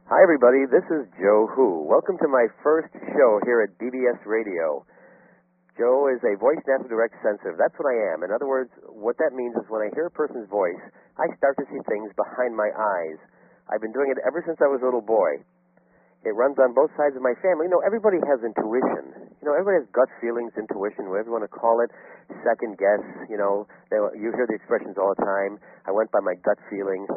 Hi, everybody. This is Joe Who. Welcome to my first show here at BBS Radio. Joe is a voice natural direct sensitive. That's what I am. In other words, what that means is when I hear a person's voice, I start to see things behind my eyes. I've been doing it ever since I was a little boy. It runs on both sides of my family. You know, everybody has intuition. You know, everybody has gut feelings, intuition, whatever you want to call it, second guess. You know, you hear the expressions all the time. I went by my gut feeling.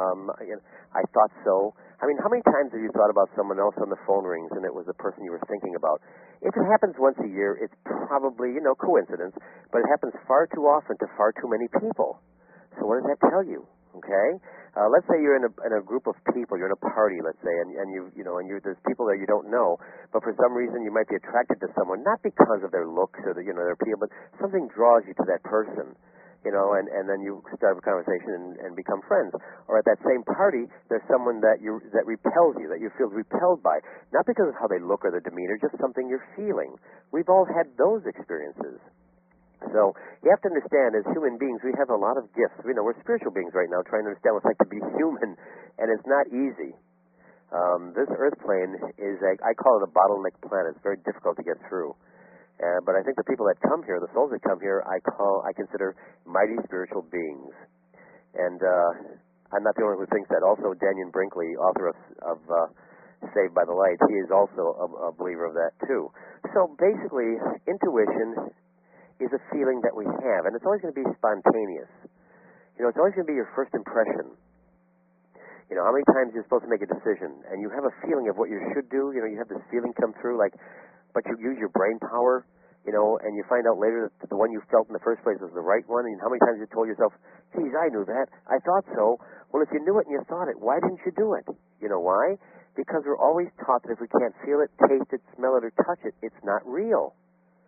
I thought so. I mean, how many times have you thought about someone else on the phone rings and it was the person you were thinking about? If it happens once a year, it's probably, coincidence, but it happens far too often to far too many people. So what does that tell you? Okay? Let's say you're in a group of people, you're in a party, let's say, and there's people that you don't know, but for some reason you might be attracted to someone, not because of their looks or their appeal, but something draws you to that person. And then you start a conversation and become friends. Or at that same party, there's someone that repels you, that you feel repelled by, not because of how they look or their demeanor, just something you're feeling. We've all had those experiences. So you have to understand, as human beings, we have a lot of gifts. We're spiritual beings right now, trying to understand what it's like to be human, and it's not easy. This Earth plane is, I call it a bottleneck planet. It's very difficult to get through. But I think the people that come here, the souls that come here, I consider mighty spiritual beings. And I'm not the only one who thinks that. Also, Daniel Brinkley, author of Saved by the Light, he is also a believer of that too. So basically, intuition is a feeling that we have, and it's always going to be spontaneous. It's always going to be your first impression. How many times you're supposed to make a decision, and you have a feeling of what you should do. You have this feeling come through, but you use your brain power, and you find out later that the one you felt in the first place was the right one. And how many times you told yourself, geez, I knew that. I thought so. Well, if you knew it and you thought it, why didn't you do it? You know why? Because we're always taught that if we can't feel it, taste it, smell it, or touch it, it's not real.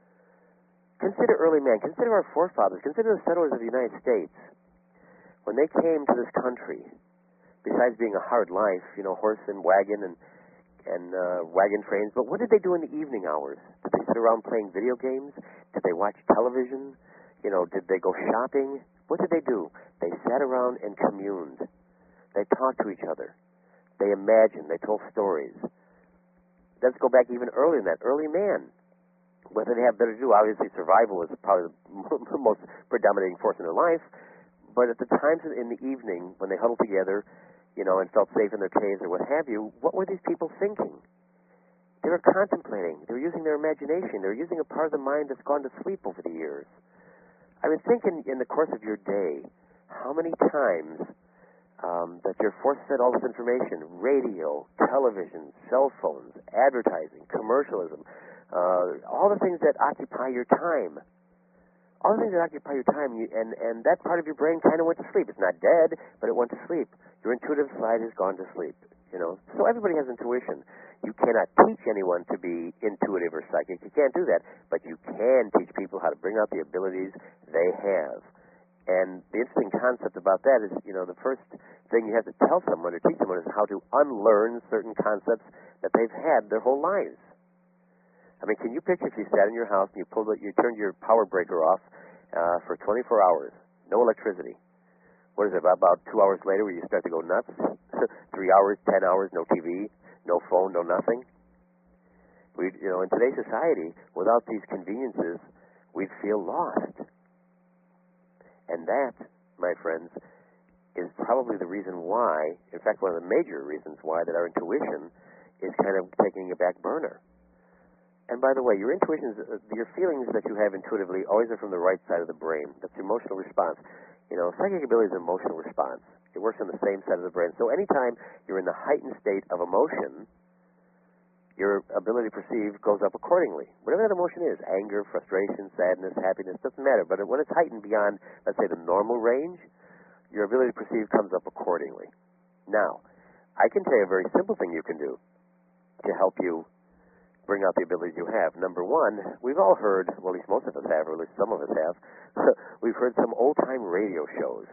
Consider early man. Consider our forefathers. Consider the settlers of the United States. When they came to this country, besides being a hard life, horse and wagon and wagon trains, but what did they do in the evening hours? Did they sit around playing video games? Did they watch television? Did they go shopping? What did they do? They sat around and communed. They talked to each other. They imagined. They told stories. Let's go back even earlier than that. Early man. What did they have better to do? Obviously, survival was probably the most predominating force in their life. But at the times in the evening, when they huddled together, and felt safe in their caves or what have you, what were these people thinking? They were contemplating. They were using their imagination. They were using a part of the mind that's gone to sleep over the years. I mean, think in the course of your day, how many times that you're force-fed all this information, radio, television, cell phones, advertising, commercialism, all the things that occupy your time. All the things that occupy your time, and that part of your brain kind of went to sleep. It's not dead, but it went to sleep. Your intuitive side has gone to sleep, So everybody has intuition. You cannot teach anyone to be intuitive or psychic. You can't do that. But you can teach people how to bring out the abilities they have. And the interesting concept about that is, the first thing you have to tell someone or teach someone is how to unlearn certain concepts that they've had their whole lives. I mean, can you picture if you sat in your house and you turned your power breaker off for 24 hours, no electricity? What is it, about 2 hours later where you start to go nuts? 3 hours, 10 hours, no TV, no phone, no nothing? In today's society, without these conveniences, we'd feel lost. And that, my friends, is probably the reason why, in fact, one of the major reasons why that our intuition is kind of taking a back burner. And by the way, your intuitions, your feelings that you have intuitively always are from the right side of the brain. That's the emotional response. Psychic ability is an emotional response. It works on the same side of the brain. So anytime you're in the heightened state of emotion, your ability to perceive goes up accordingly. Whatever that emotion is, anger, frustration, sadness, happiness, doesn't matter. But when it's heightened beyond, let's say, the normal range, your ability to perceive comes up accordingly. Now, I can tell you a very simple thing you can do to help you bring out the abilities you have. Number one, we've all heard, well, at least most of us have, or at least some of us have, we've heard some old-time radio shows.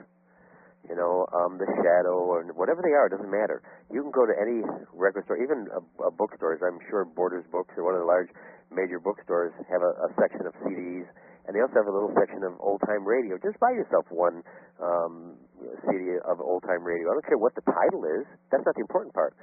The Shadow, or whatever they are, it doesn't matter. You can go to any record store, even a bookstore. I'm sure Borders Books or one of the large major bookstores have a section of CDs, and they also have a little section of old-time radio. Just buy yourself one CD of old-time radio. I don't care what the title is. That's not the important part.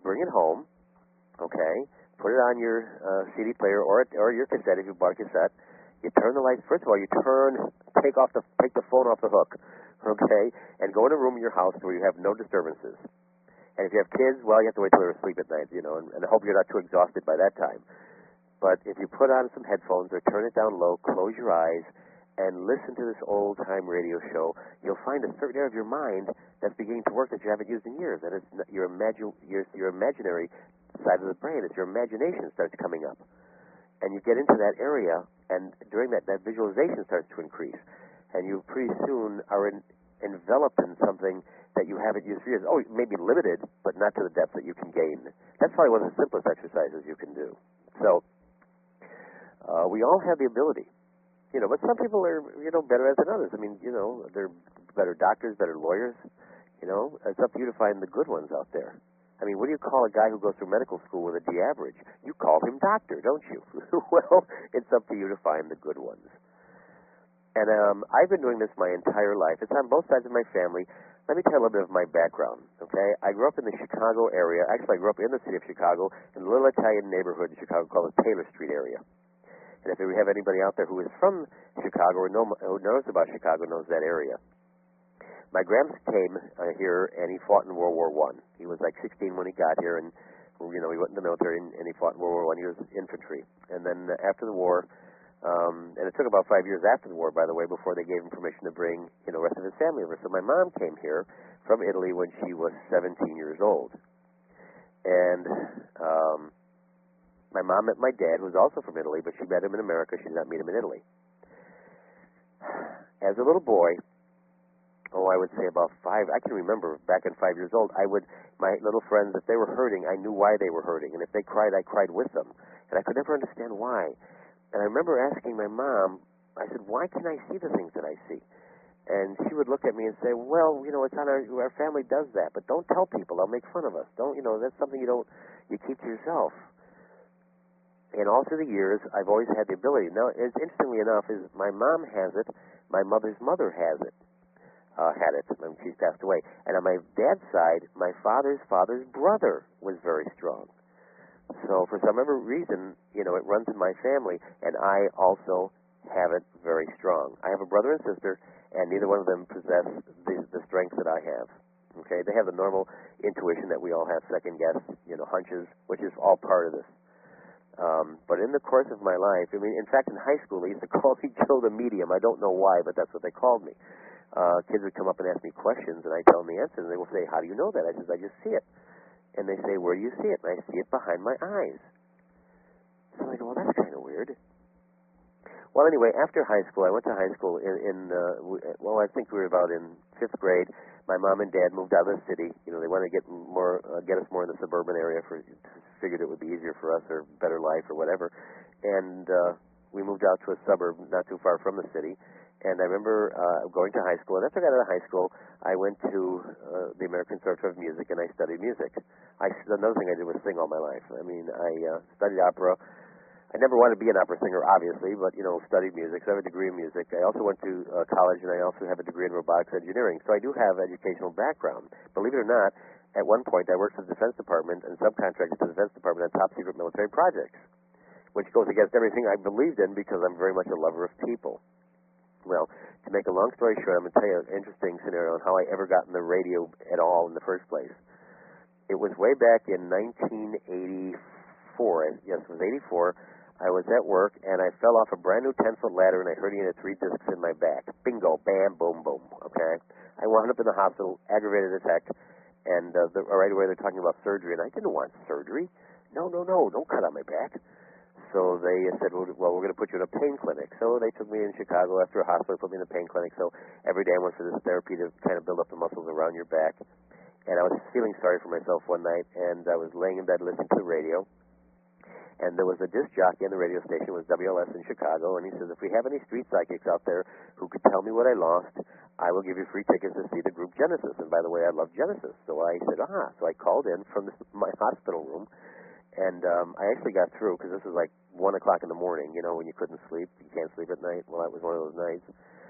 bring it home, okay, put it on your CD player or your cassette if you bought a cassette. You turn the lights. First of all, take the phone off the hook, okay, and go in a room in your house where you have no disturbances. And if you have kids, well, you have to wait till they're asleep at night, and I hope you're not too exhausted by that time. But if you put on some headphones or turn it down low, close your eyes, and listen to this old-time radio show, you'll find a certain area of your mind that's beginning to work that you haven't used in years. And it's your imaginary side of the brain. It's your imagination starts coming up. And you get into that area, and during that visualization starts to increase. And you pretty soon are enveloped in something that you haven't used for years. Oh, maybe limited, but not to the depth that you can gain. That's probably one of the simplest exercises you can do. So we all have the ability. But some people are, better at than others. I mean, they're better doctors, better lawyers. It's up to you to find the good ones out there. I mean, what do you call a guy who goes through medical school with a D average? You call him doctor, don't you? Well, it's up to you to find the good ones. And I've been doing this my entire life. It's on both sides of my family. Let me tell you a little bit of my background, okay? I grew up in the Chicago area. Actually, I grew up in the city of Chicago in a little Italian neighborhood in Chicago called the Taylor Street area. And if we have anybody out there who is from Chicago or who knows about Chicago knows that area. My gramps came here, and he fought in World War I. He was like 16 when he got here, and, he went in the military, and he fought in World War I. He was infantry. And then after the war, and it took about 5 years after the war, by the way, before they gave him permission to bring, the rest of his family over. So my mom came here from Italy when she was 17 years old. And my mom met my dad, who was also from Italy, but she met him in America. She did not meet him in Italy. As a little boy, I would say about 5, I can remember back at 5 years old, my little friends, if they were hurting, I knew why they were hurting. And if they cried, I cried with them. And I could never understand why. And I remember asking my mom, I said, why can't I see the things that I see? And she would look at me and say, well, it's on our family does that, but don't tell people. They'll make fun of us. That's something you keep to yourself. And all through the years, I've always had the ability. Now, interestingly enough, is my mom has it, my mother's mother had it. She's passed away. And on my dad's side, my father's brother was very strong. So for some other reason, it runs in my family, and I also have it very strong. I have a brother and sister, and neither one of them possess the strength that I have. Okay, they have the normal intuition that we all have, second guess, hunches, which is all part of this. But in the course of my life, in fact, in high school, they used to call me Joe the Medium. I don't know why, but that's what they called me. Kids would come up and ask me questions, and I tell them the answer, and they will say, how do you know that? I says, I just see it. And they say, where do you see it? And I see it behind my eyes. So I go, well, that's kind of weird. Well, anyway, after high school, I went to high school I think we were about in 5th grade. My mom and dad moved out of the city. They wanted to get us more in the suburban area. Figured it would be easier for us or better life or whatever. And we moved out to a suburb not too far from the city. And I remember going to high school. And after I got out of high school, I went to the American Conservatory of Music, and I studied music. Another thing I did was sing all my life. I studied opera. I never wanted to be an opera singer, obviously, but, studied music. So I have a degree in music. I also went to college, and I also have a degree in robotics engineering. So I do have educational background. Believe it or not, at one point I worked for the Defense Department and subcontracted to the Defense Department on top-secret military projects, which goes against everything I believed in because I'm very much a lover of people. Well, to make a long story short, I'm going to tell you an interesting scenario on how I ever got in the radio at all in the first place. It was way back in 1984. Yes, it was 84. I was at work, and I fell off a brand new 10-foot ladder, and I hurt a 3 discs in my back. Bingo, bam, boom, boom, okay? I wound up in the hospital, aggravated as heck, and right away they're talking about surgery, and I didn't want surgery. No, don't cut on my back. So they said, well, we're going to put you in a pain clinic. So they took me in Chicago after a hospital, put me in a pain clinic. So every day I went for this therapy to kind of build up the muscles around your back. And I was feeling sorry for myself one night, and I was laying in bed listening to the radio. And there was a disc jockey on the radio station. It was WLS in Chicago. And he says, if we have any street psychics out there who could tell me what I lost, I will give you free tickets to see the group Genesis. And by the way, I love Genesis. So I said, So I called in from my hospital room. And I actually got through because this was like 1 o'clock in the morning, when you couldn't sleep. You can't sleep at night. Well, that was one of those nights.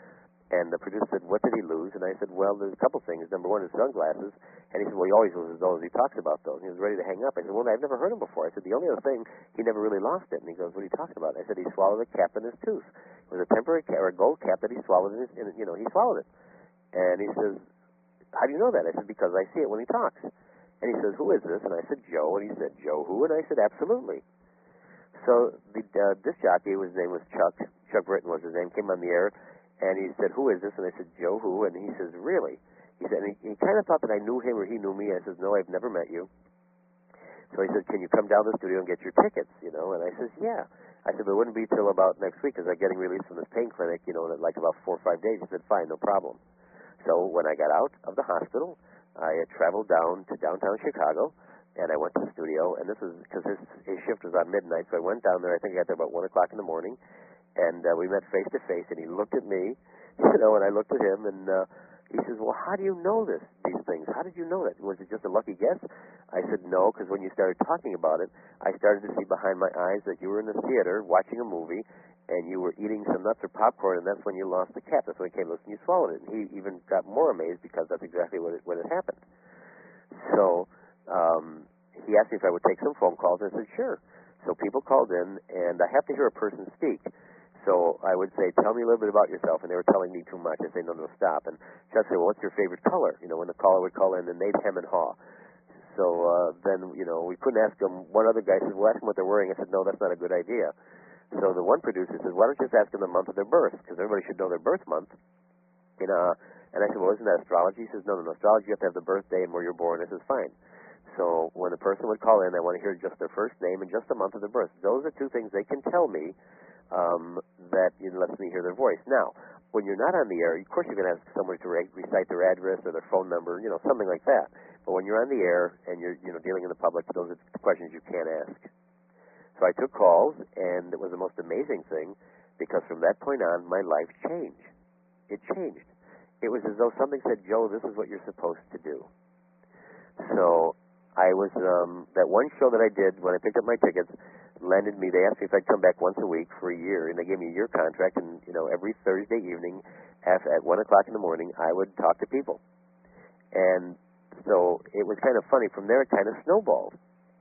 And the producer said, what did he lose? And I said, well, there's a couple things. Number one, his sunglasses. And he said, well, he always loses those. He talks about those. And he was ready to hang up. I said, well, I've never heard him before. I said, the only other thing, he never really lost it. And he goes, what are you talking about? I said, he swallowed a cap in his tooth. It was a temporary cap, or a gold cap that he swallowed in his, he swallowed it. And he says, how do you know that? I said, because I see it when he talks. And he says, who is this? And I said, Joe. And he said, Joe who? And I said, absolutely. So the disc jockey, his name was Chuck Britton was his name, came on the air. And he said, who is this? And I said, Joe who? And he says, really? He said, and he kind of thought that I knew him or he knew me. I said, no, I've never met you. So he said, can you come down to the studio and get your tickets, And I says, yeah. I said, but it wouldn't be till about next week because I'm getting released from this pain clinic, in like about 4 or 5 days. He said, fine, no problem. So when I got out of the hospital, I had traveled down to downtown Chicago, and I went to the studio. And this was because his shift was on midnight, so I went down there. I think I got there about 1 o'clock in the morning. And we met face to face, and he looked at me, and I looked at him, and he says, well, how do you know these things? How did you know that? Was it just a lucky guess? I said, no, because when you started talking about it, I started to see behind my eyes that you were in the theater watching a movie, and you were eating some nuts or popcorn, and that's when you lost the cap. That's when it came loose, and you swallowed it. And he even got more amazed because that's exactly what had happened. So he asked me if I would take some phone calls, and I said, sure. So people called in, and I have to hear a person speak. So I would say, tell me a little bit about yourself, and they were telling me too much. I say, no, stop. And Chuck said, well, what's your favorite color? When the caller would call in, and they'd hem and haw. So then, we couldn't ask them. One other guy said, well, ask them what they're wearing. I said, no, that's not a good idea. So the one producer said, why don't you just ask them the month of their birth? Because everybody should know their birth month. And I said, well, isn't that astrology? He says, no, astrology, you have to have the birthday and where you're born. I says, fine. So when a person would call in, I want to hear just their first name and just the month of their birth. Those are two things they can tell me that lets me hear their voice. Now, when you're not on the air, of course you're going to ask someone to recite their address or their phone number, something like that. But when you're on the air and you're dealing in the public, those are questions you can't ask. So I took calls, and it was the most amazing thing because from that point on, my life changed. It changed. It was as though something said, Joe, this is what you're supposed to do. So I was, that one show that I did when I picked up my tickets, landed me, they asked me if I'd come back once a week for a year, and they gave me a year contract, and, every Thursday evening at 1 o'clock in the morning, I would talk to people. And so it was kind of funny. From there, it kind of snowballed.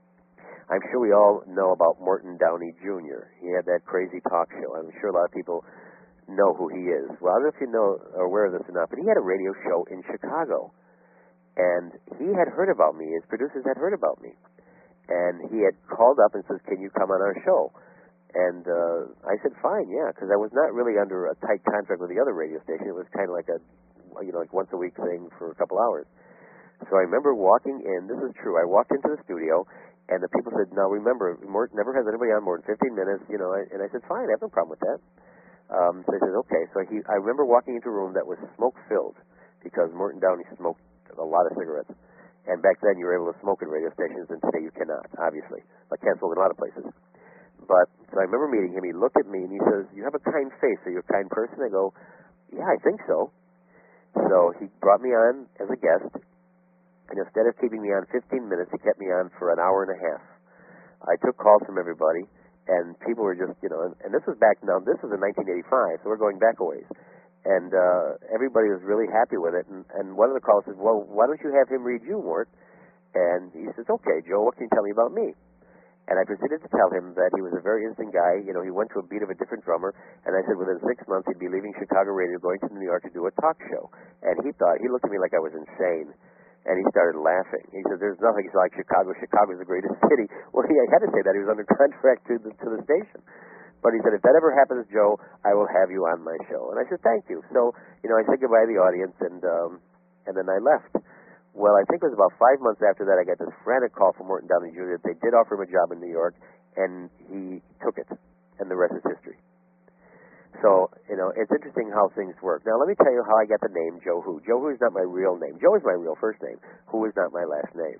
I'm sure we all know about Morton Downey Jr. He had that crazy talk show. I'm sure a lot of people know who he is. Well, I don't know if you know or aware of this or not, but he had a radio show in Chicago. And he had heard about me. His producers had heard about me. And he had called up and says, can you come on our show? And I said, fine, yeah, because I was not really under a tight contract with the other radio station. It was kind of like a, like once a week thing for a couple hours. So I remember walking in. This is true. I walked into the studio, and the people said, now remember, Morton never has anybody on more than 15 minutes, and I said, fine, I have no problem with that. So they said, okay. So I remember walking into a room that was smoke-filled because Morton Downey smoked a lot of cigarettes. And back then you were able to smoke at radio stations, and today you cannot, obviously. I can't smoke in a lot of places. But, so I remember meeting him. He looked at me, and he says, you have a kind face. Are you a kind person? I go, yeah, I think so. So he brought me on as a guest, and instead of keeping me on 15 minutes, he kept me on for an hour and a half. I took calls from everybody, and people were just, and this was back now, this was in 1985, so we're going back a ways. And everybody was really happy with it. And one of the callers says, well, why don't you have him read you, Mort? And he says, okay, Joe, what can you tell me about me? And I proceeded to tell him that he was a very interesting guy. He went to a beat of a different drummer. And I said within 6 months he'd be leaving Chicago radio, going to New York to do a talk show. And he looked at me like I was insane. And he started laughing. He said, there's nothing like Chicago. Chicago's the greatest city. Well, I had to say that. He was under contract to the station. But he said, if that ever happens, Joe, I will have you on my show. And I said, thank you. So, I said goodbye to the audience, and then I left. Well, I think it was about 5 months after that, I got this frantic call from Morton Downey Jr. that they did offer him a job in New York, and he took it, and the rest is history. So, it's interesting how things work. Now, let me tell you how I got the name Joe Who. Joe Who is not my real name. Joe is my real first name. Who is not my last name.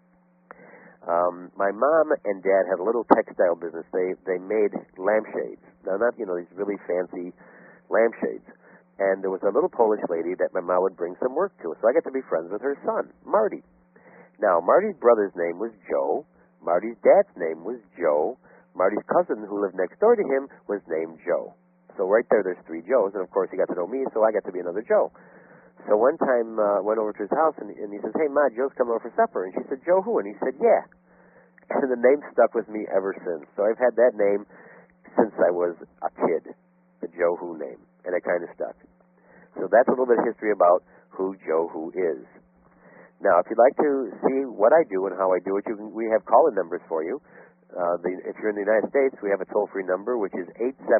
My mom and dad had a little textile business. They made lampshades. Now, not, these really fancy lampshades. And there was a little Polish lady that my mom would bring some work to. So I got to be friends with her son, Marty. Now, Marty's brother's name was Joe. Marty's dad's name was Joe. Marty's cousin, who lived next door to him, was named Joe. So right there's 3 Joes, and of course he got to know me, so I got to be another Joe. So one time went over to his house, and he says, "Hey, Ma, Joe's coming over for supper." And she said, "Joe who?" And he said, "Yeah." And the name stuck with me ever since. So I've had that name since I was a kid, the Joe Who name, and it kind of stuck. So that's a little bit of history about who Joe Who is. Now, if you'd like to see what I do and how I do it, we have call-in numbers for you. If you're in the United States, we have a toll-free number, which is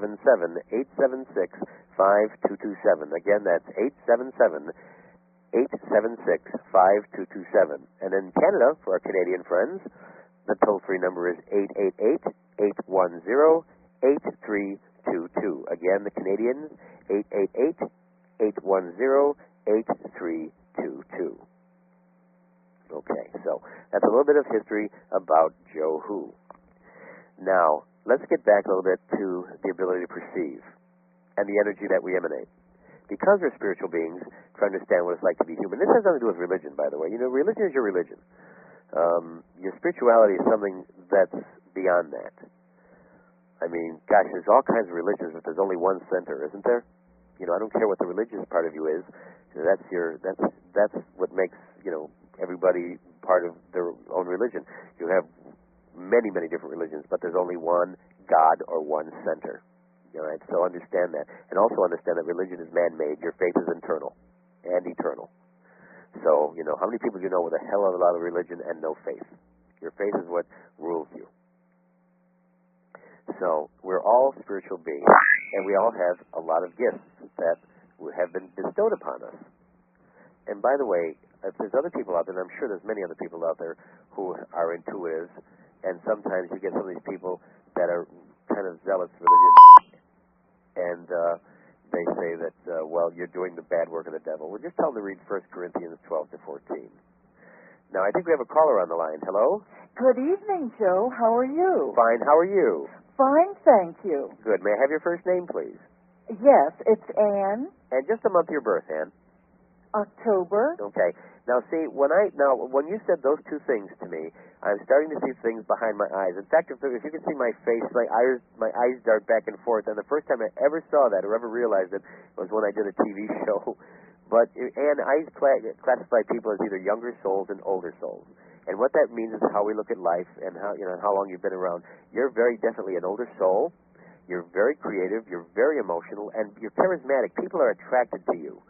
877-876-5227. Again, that's 877-876-5227. And in Canada, for our Canadian friends, the toll-free number is 888-810-8322. Again, the Canadians, 888-810-8322. Okay, so that's a little bit of history about Joe Who. Now, let's get back a little bit to the ability to perceive and the energy that we emanate. Because we're spiritual beings, try to understand what it's like to be human. This has nothing to do with religion, by the way. You know, religion is your religion. Your spirituality is something that's beyond that. I mean, gosh, there's all kinds of religions, but there's only one center, isn't there? You know, I don't care what the religious part of you is. You know, that's what makes, you know, everybody part of their own religion. You have many, many different religions, but there's only one God or one center. All right, so understand that. And also understand that religion is man-made. Your faith is internal and eternal. So, you know, how many people do you know with a hell of a lot of religion and no faith? Your faith is what rules you. So, we're all spiritual beings, and we all have a lot of gifts that have been bestowed upon us. And by the way, if there's other people out there, and I'm sure there's many other people out there who are intuitive, and sometimes you get some of these people that are kind of zealous religious, and they say that, well, you're doing the bad work of the devil. Well, just tell them to read 1 Corinthians 12 to 14. Now, I think we have a caller on the line. Hello? Good evening, Joe. How are you? Fine. How are you? Fine, thank you. Good. May I have your first name, please? Yes, it's Anne. And just the month of your birth, Anne. October. Okay. Now, see, when you said those two things to me, I'm starting to see things behind my eyes. In fact, if you can see my face, my eyes dart back and forth. And the first time I ever saw that or ever realized it was when I did a TV show. But and I classify people as either younger souls and older souls. And what that means is how we look at life and how long you've been around. You're very definitely an older soul. You're very creative. You're very emotional, and you're charismatic. People are attracted to you.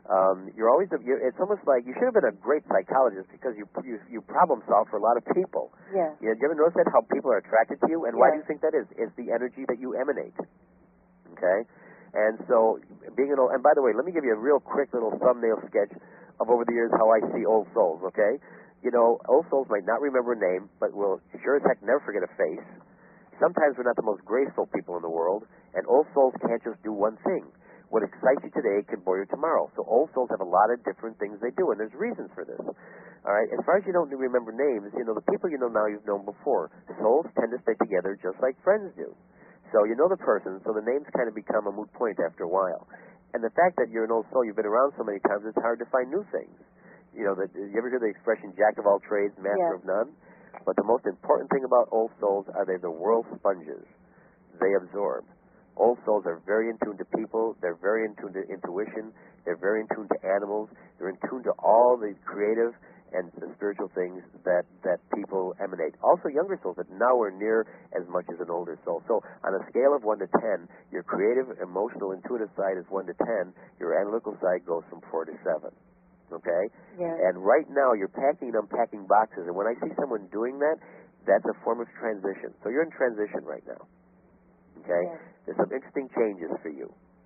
It's almost like you should have been a great psychologist because you problem solve for a lot of people. Yes. You ever notice that, how people are attracted to you? And why do Yes. you think that is? It's the energy that you emanate. Okay? And so, and by the way, let me give you a real quick little thumbnail sketch of over the years how I see old souls, okay? You know, old souls might not remember a name, but will sure as heck never forget a face. Sometimes we're not the most graceful people in the world, and old souls can't just do one thing. What excites you today can bore you tomorrow. So old souls have a lot of different things they do, and there's reasons for this. All right, as far as you don't remember names, you know, the people you know now you've known before. Souls tend to stay together just like friends do. So you know the person, so the names kind of become a moot point after a while. And the fact that you're an old soul, you've been around so many times, it's hard to find new things. You know, you ever hear the expression, jack of all trades, master Yes. of none? But the most important thing about old souls are they're the world sponges. They absorb. Old souls are very in tune to people. They're very in tune to intuition. They're very in tune to animals. They're in tune to all the creative and the spiritual things that people emanate. Also, younger souls that nowhere near as much as an older soul. So, on a scale of 1 to 10, your creative, emotional, intuitive side is 1 to 10. Your analytical side goes from 4 to 7. Okay? Yes. And right now, you're packing and unpacking boxes. And when I see someone doing that, that's a form of transition. So you're in transition right now. Okay? Yes. There's some interesting changes for you.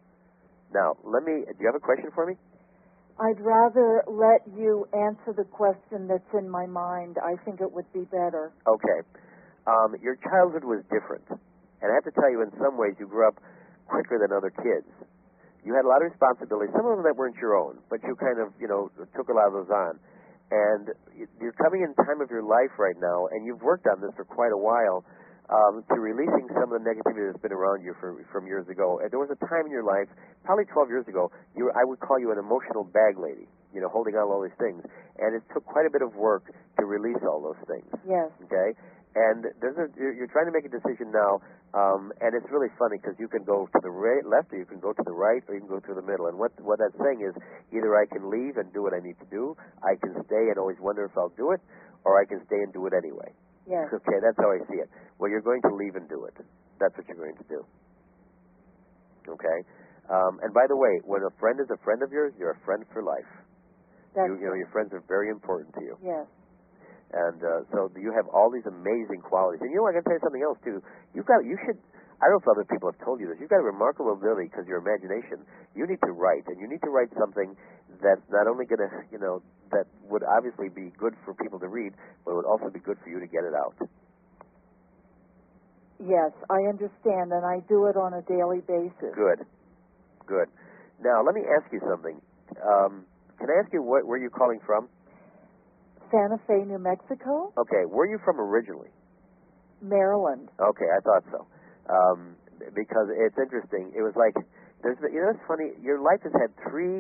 Now, do you have a question for me? I'd rather let you answer the question that's in my mind. I think it would be better. Okay. Your childhood was different. And I have to tell you, in some ways, you grew up quicker than other kids. You had a lot of responsibilities, some of them that weren't your own, but you kind of, took a lot of those on. And you're coming in time of your life right now, and you've worked on this for quite a while, to releasing some of the negativity that's been around you from years ago. And there was a time in your life, probably 12 years ago, I would call you an emotional bag lady, holding on to all these things. And it took quite a bit of work to release all those things. Yes. Okay? And you're trying to make a decision now, and it's really funny because you can go to the left, or you can go to the right, or you can go through the middle. And what that's saying is either I can leave and do what I need to do, I can stay and always wonder if I'll do it, or I can stay and do it anyway. Yes. Okay, that's how I see it. Well, you're going to leave and do it. That's what you're going to do. Okay? And by the way, when a friend is a friend of yours, you're a friend for life. You know, your friends are very important to you. Yes. And so you have all these amazing qualities. And you know, I got to tell you something else too. You should. I don't know if other people have told you this. You've got a remarkable ability because your imagination. You need to write, and you need to write something that's not only going to, you know, that would obviously be good for people to read, but it would also be good for you to get it out. Yes, I understand, and I do it on a daily basis. Good. Now, let me ask you something. Can I ask you where you're calling from? Santa Fe, New Mexico? Okay, where are you from originally? Maryland. Okay, I thought so. Because it's interesting. It was like, it's funny, your life has had three,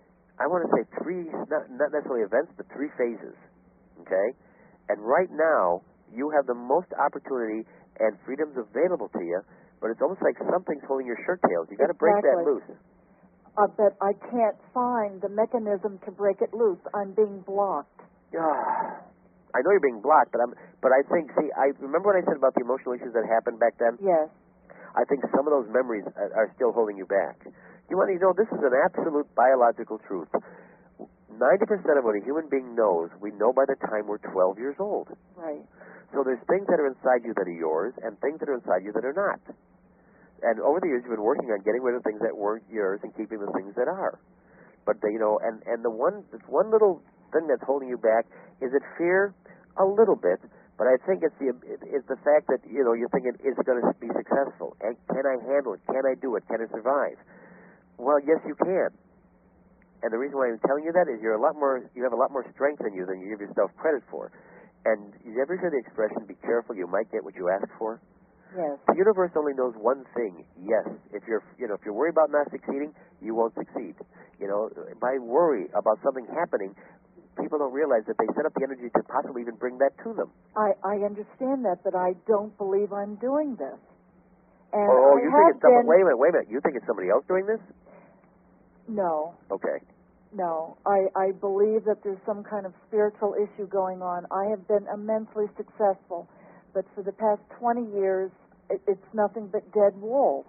not necessarily events, but three phases. Okay? And right now, you have the most opportunity and freedoms available to you, but it's almost like something's holding your shirt tails. You got to break that loose. But I can't find the mechanism to break it loose. I'm being blocked. I know you're being blocked, but I think, I remember what I said about the emotional issues that happened back then? Yes. I think some of those memories are still holding you back. You want to know, this is an absolute biological truth. 90% of what a human being knows, we know by the time we're 12 years old. Right. So there's things that are inside you that are yours, and things that are inside you that are not. And over the years, you've been working on getting rid of things that weren't yours and keeping the things that are. But, and the one little thing that's holding you back, is it fear? A little bit, but I think it's the fact that, you're thinking, is it going to be successful? And can I handle it? Can I do it? Can I survive? Well, yes, you can. And the reason why I'm telling you that is you have a lot more strength in you than you give yourself credit for. And you ever hear the expression, be careful, you might get what you ask for? Yes. The universe only knows one thing. Yes, if you're worried about not succeeding, you won't succeed. By worry about something happening, people don't realize that they set up the energy to possibly even bring that to them. I understand that, but I don't believe I'm doing this. And you think it's somebody? Wait a minute. You think it's somebody else doing this? No. Okay. No. I believe that there's some kind of spiritual issue going on. I have been immensely successful, but for the past 20 years, it's nothing but dead walls.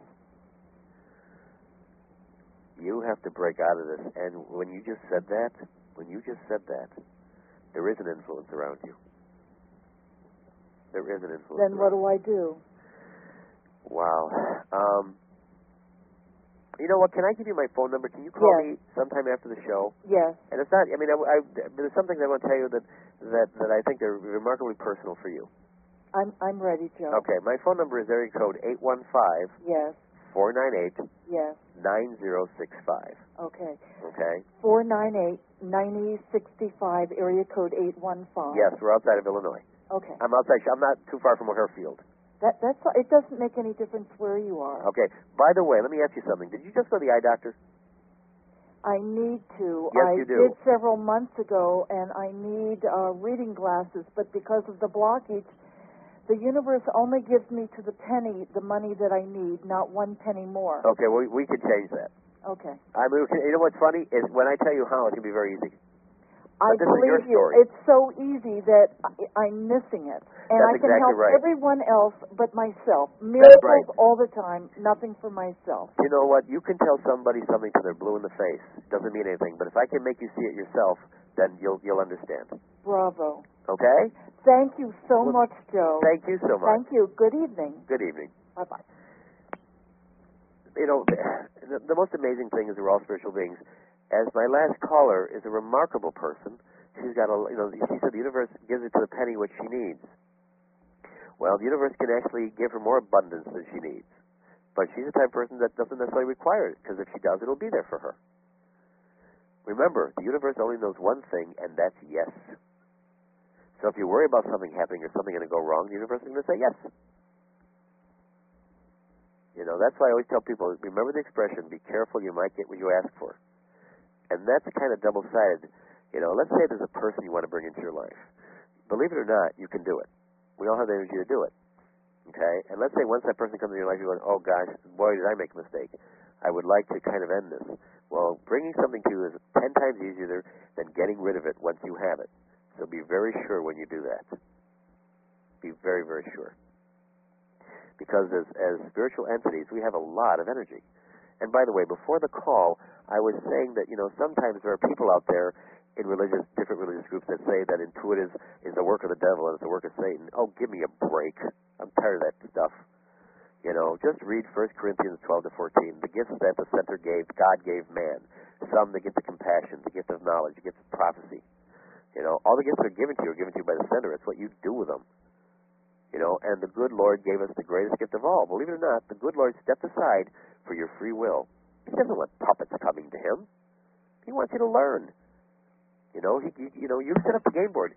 You have to break out of this. And when you just said that, there is an influence around you. There is an influence. Then what do I do? Wow. You know what? Can I give you my phone number? Can you call me sometime after the show? Yes. And it's not. I mean, there's some things I want to tell you that I think are remarkably personal for you. I'm ready, Joe. Okay. My phone number is area code 815. Yes. 498. Yes. 9065. Okay. Okay. 498-9065, area code 815. Yes, we're outside of Illinois. Okay. I'm outside. I'm not too far from O'Harefield. That's it. Doesn't make any difference where you are. Okay. By the way, let me ask you something. Did you just go to the eye doctor? I need to. Yes, you do. I did several months ago, and I need reading glasses, but because of the blockage, the universe only gives me to the penny the money that I need, not 1 penny more. Okay, well, we could change that. Okay. I mean, you know what's funny is when I tell you how, it's going to be very easy. I believe you. It's so easy that I'm missing it. And That's I can exactly help right. everyone else but myself. Miracles right. all the time, nothing for myself. You know what? You can tell somebody something till they're blue in the face. Doesn't mean anything. But if I can make you see it yourself, then you'll understand. Bravo. Okay? Thank you so much, Joe. Thank you so much. Thank you. Good evening. Good evening. Bye-bye. You know, the most amazing thing is we're all spiritual beings. As my last caller is a remarkable person. She's got she said the universe gives it to the penny what she needs. Well, the universe can actually give her more abundance than she needs. But she's the type of person that doesn't necessarily require it, because if she does, it'll be there for her. Remember, the universe only knows one thing, and that's yes. So if you worry about something happening or something going to go wrong, the universe is going to say yes. You know, that's why I always tell people, remember the expression, be careful, you might get what you ask for. And that's kind of double-sided. You know, let's say there's a person you want to bring into your life. Believe it or not, you can do it. We all have the energy to do it. Okay? And let's say once that person comes in your life, you're going, oh gosh, boy, did I make a mistake. I would like to kind of end this. Well, bringing something to you is 10 times easier than getting rid of it once you have it. So be very sure when you do that. Be very, very sure. Because as spiritual entities, we have a lot of energy. And by the way, before the call, I was saying that, sometimes there are people out there in different religious groups that say that intuitive is the work of the devil and it's the work of Satan. Oh, give me a break. I'm tired of that stuff. Just read 1 Corinthians 12 to 14. The gifts that the center gave, God gave man. Some the gift of compassion, the gift of knowledge, the gift of prophecy. All the gifts that are given to you are given to you by the center. It's what you do with them. And the good Lord gave us the greatest gift of all. Believe it or not, the good Lord stepped aside for your free will. He doesn't want puppets coming to him. He wants you to learn. You set up the game board.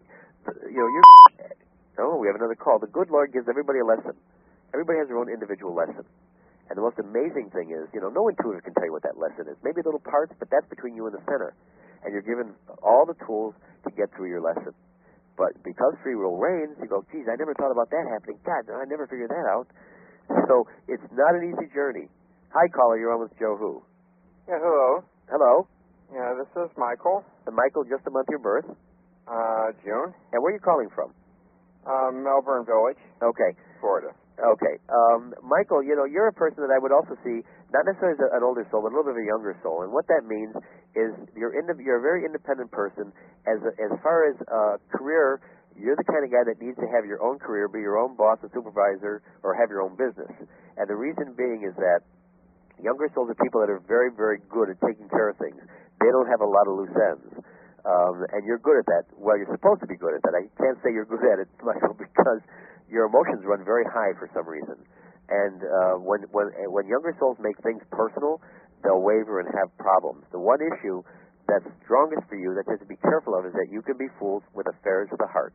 Oh, we have another call. The good Lord gives everybody a lesson. Everybody has their own individual lesson. And the most amazing thing is, no intuitive can tell you what that lesson is. Maybe little parts, but that's between you and the center. And you're given all the tools to get through your lesson. But because free will reigns, you go, geez, I never thought about that happening. God, I never figured that out. So it's not an easy journey. Hi, caller. You're on with Joe Who. Yeah, hello. Hello. Yeah, this is Michael. Michael, just the month of your birth? June. And where are you calling from? Melbourne Village. Okay. Florida. Okay. Michael, you're a person that I would also see, not necessarily as an older soul, but a little bit of a younger soul. And what that means is you're a very independent person. As far as career, you're the kind of guy that needs to have your own career, be your own boss and supervisor, or have your own business. And the reason being is that younger souls are people that are very, very good at taking care of things. They don't have a lot of loose ends. And you're good at that. Well, you're supposed to be good at that. I can't say you're good at it, Michael, because your emotions run very high for some reason. And when younger souls make things personal, they'll waver and have problems. The one issue that's strongest for you that you have to be careful of is that you can be fooled with affairs of the heart.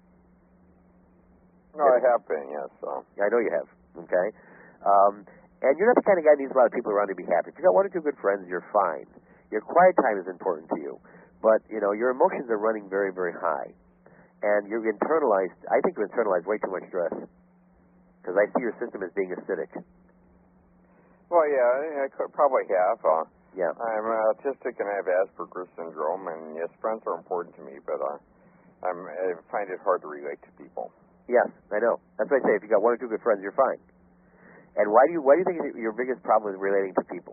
No, I have been, yes. I know you have, okay? And you're not the kind of guy that needs a lot of people around to be happy. If you've got one or two good friends, you're fine. Your quiet time is important to you. But, your emotions are running very, very high. And I think you internalize way too much stress. Because I see your system as being acidic. Well, yeah, I could probably have. Yeah. I'm autistic and I have Asperger's syndrome, and yes, friends are important to me, but I find it hard to relate to people. Yes, I know. That's why I say if you got one or two good friends, you're fine. And why do you think your biggest problem is relating to people?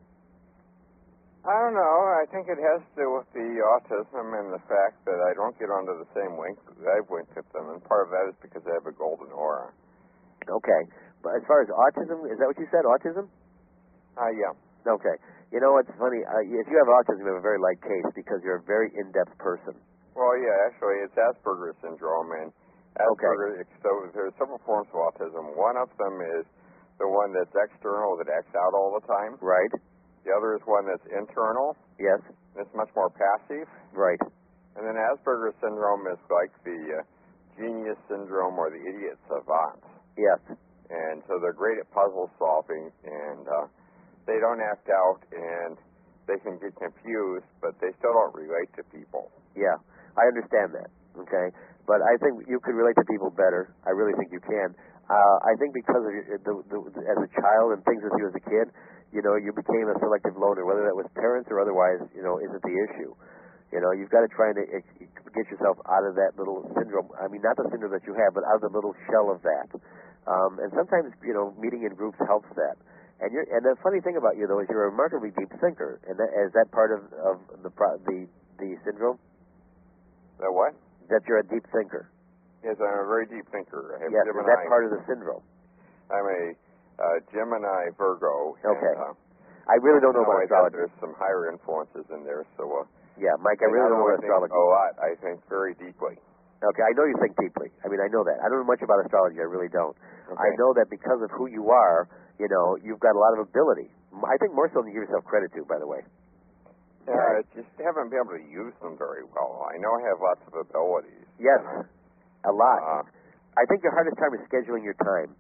I don't know. I think it has to do with the autism and the fact that I don't get onto the same wavelength with them, and part of that is because I have a golden aura. Okay. But as far as autism, is that what you said, autism? Yeah. Okay. It's funny. If you have autism, you have a very light case because you're a very in-depth person. Well, yeah, actually, it's Asperger's syndrome, and Asperger's, so there are several forms of autism. One of them is the one that's external, that acts out all the time. Right. The other is one that's internal. Yes. It's much more passive. Right. And then Asperger's syndrome is like the genius syndrome or the idiot savant. Yes. And so they're great at puzzle solving, and they don't act out, and they can get confused, but they still don't relate to people. Yeah, I understand that, okay? But I think you could relate to people better. I really think you can. I think because of as a child and things with you as a kid, you became a selective loner, whether that was parents or otherwise, isn't the issue. You've got to try and get yourself out of that little syndrome. I mean, not the syndrome that you have, but out of the little shell of that. And sometimes, meeting in groups helps that. And the funny thing about you, though, is you're a remarkably deep thinker. And is that part of the syndrome? The what? That you're a deep thinker. Yes, I'm a very deep thinker. I have yes, Gemini. Is that part of the syndrome? I'm a Gemini Virgo. Okay. And, I really don't know about astrology. There's some higher influences in there, so... yeah, Mike, I really don't know about astrology. A lot. I think very deeply. Okay, I know you think deeply. I mean, I know that. I don't know much about astrology. I really don't. Okay. I know that because of who you are, you've got a lot of ability. I think more so than you give yourself credit to, by the way. Yeah, I just haven't been able to use them very well. I know I have lots of abilities. Yes, a lot. I think your hardest time is scheduling your time.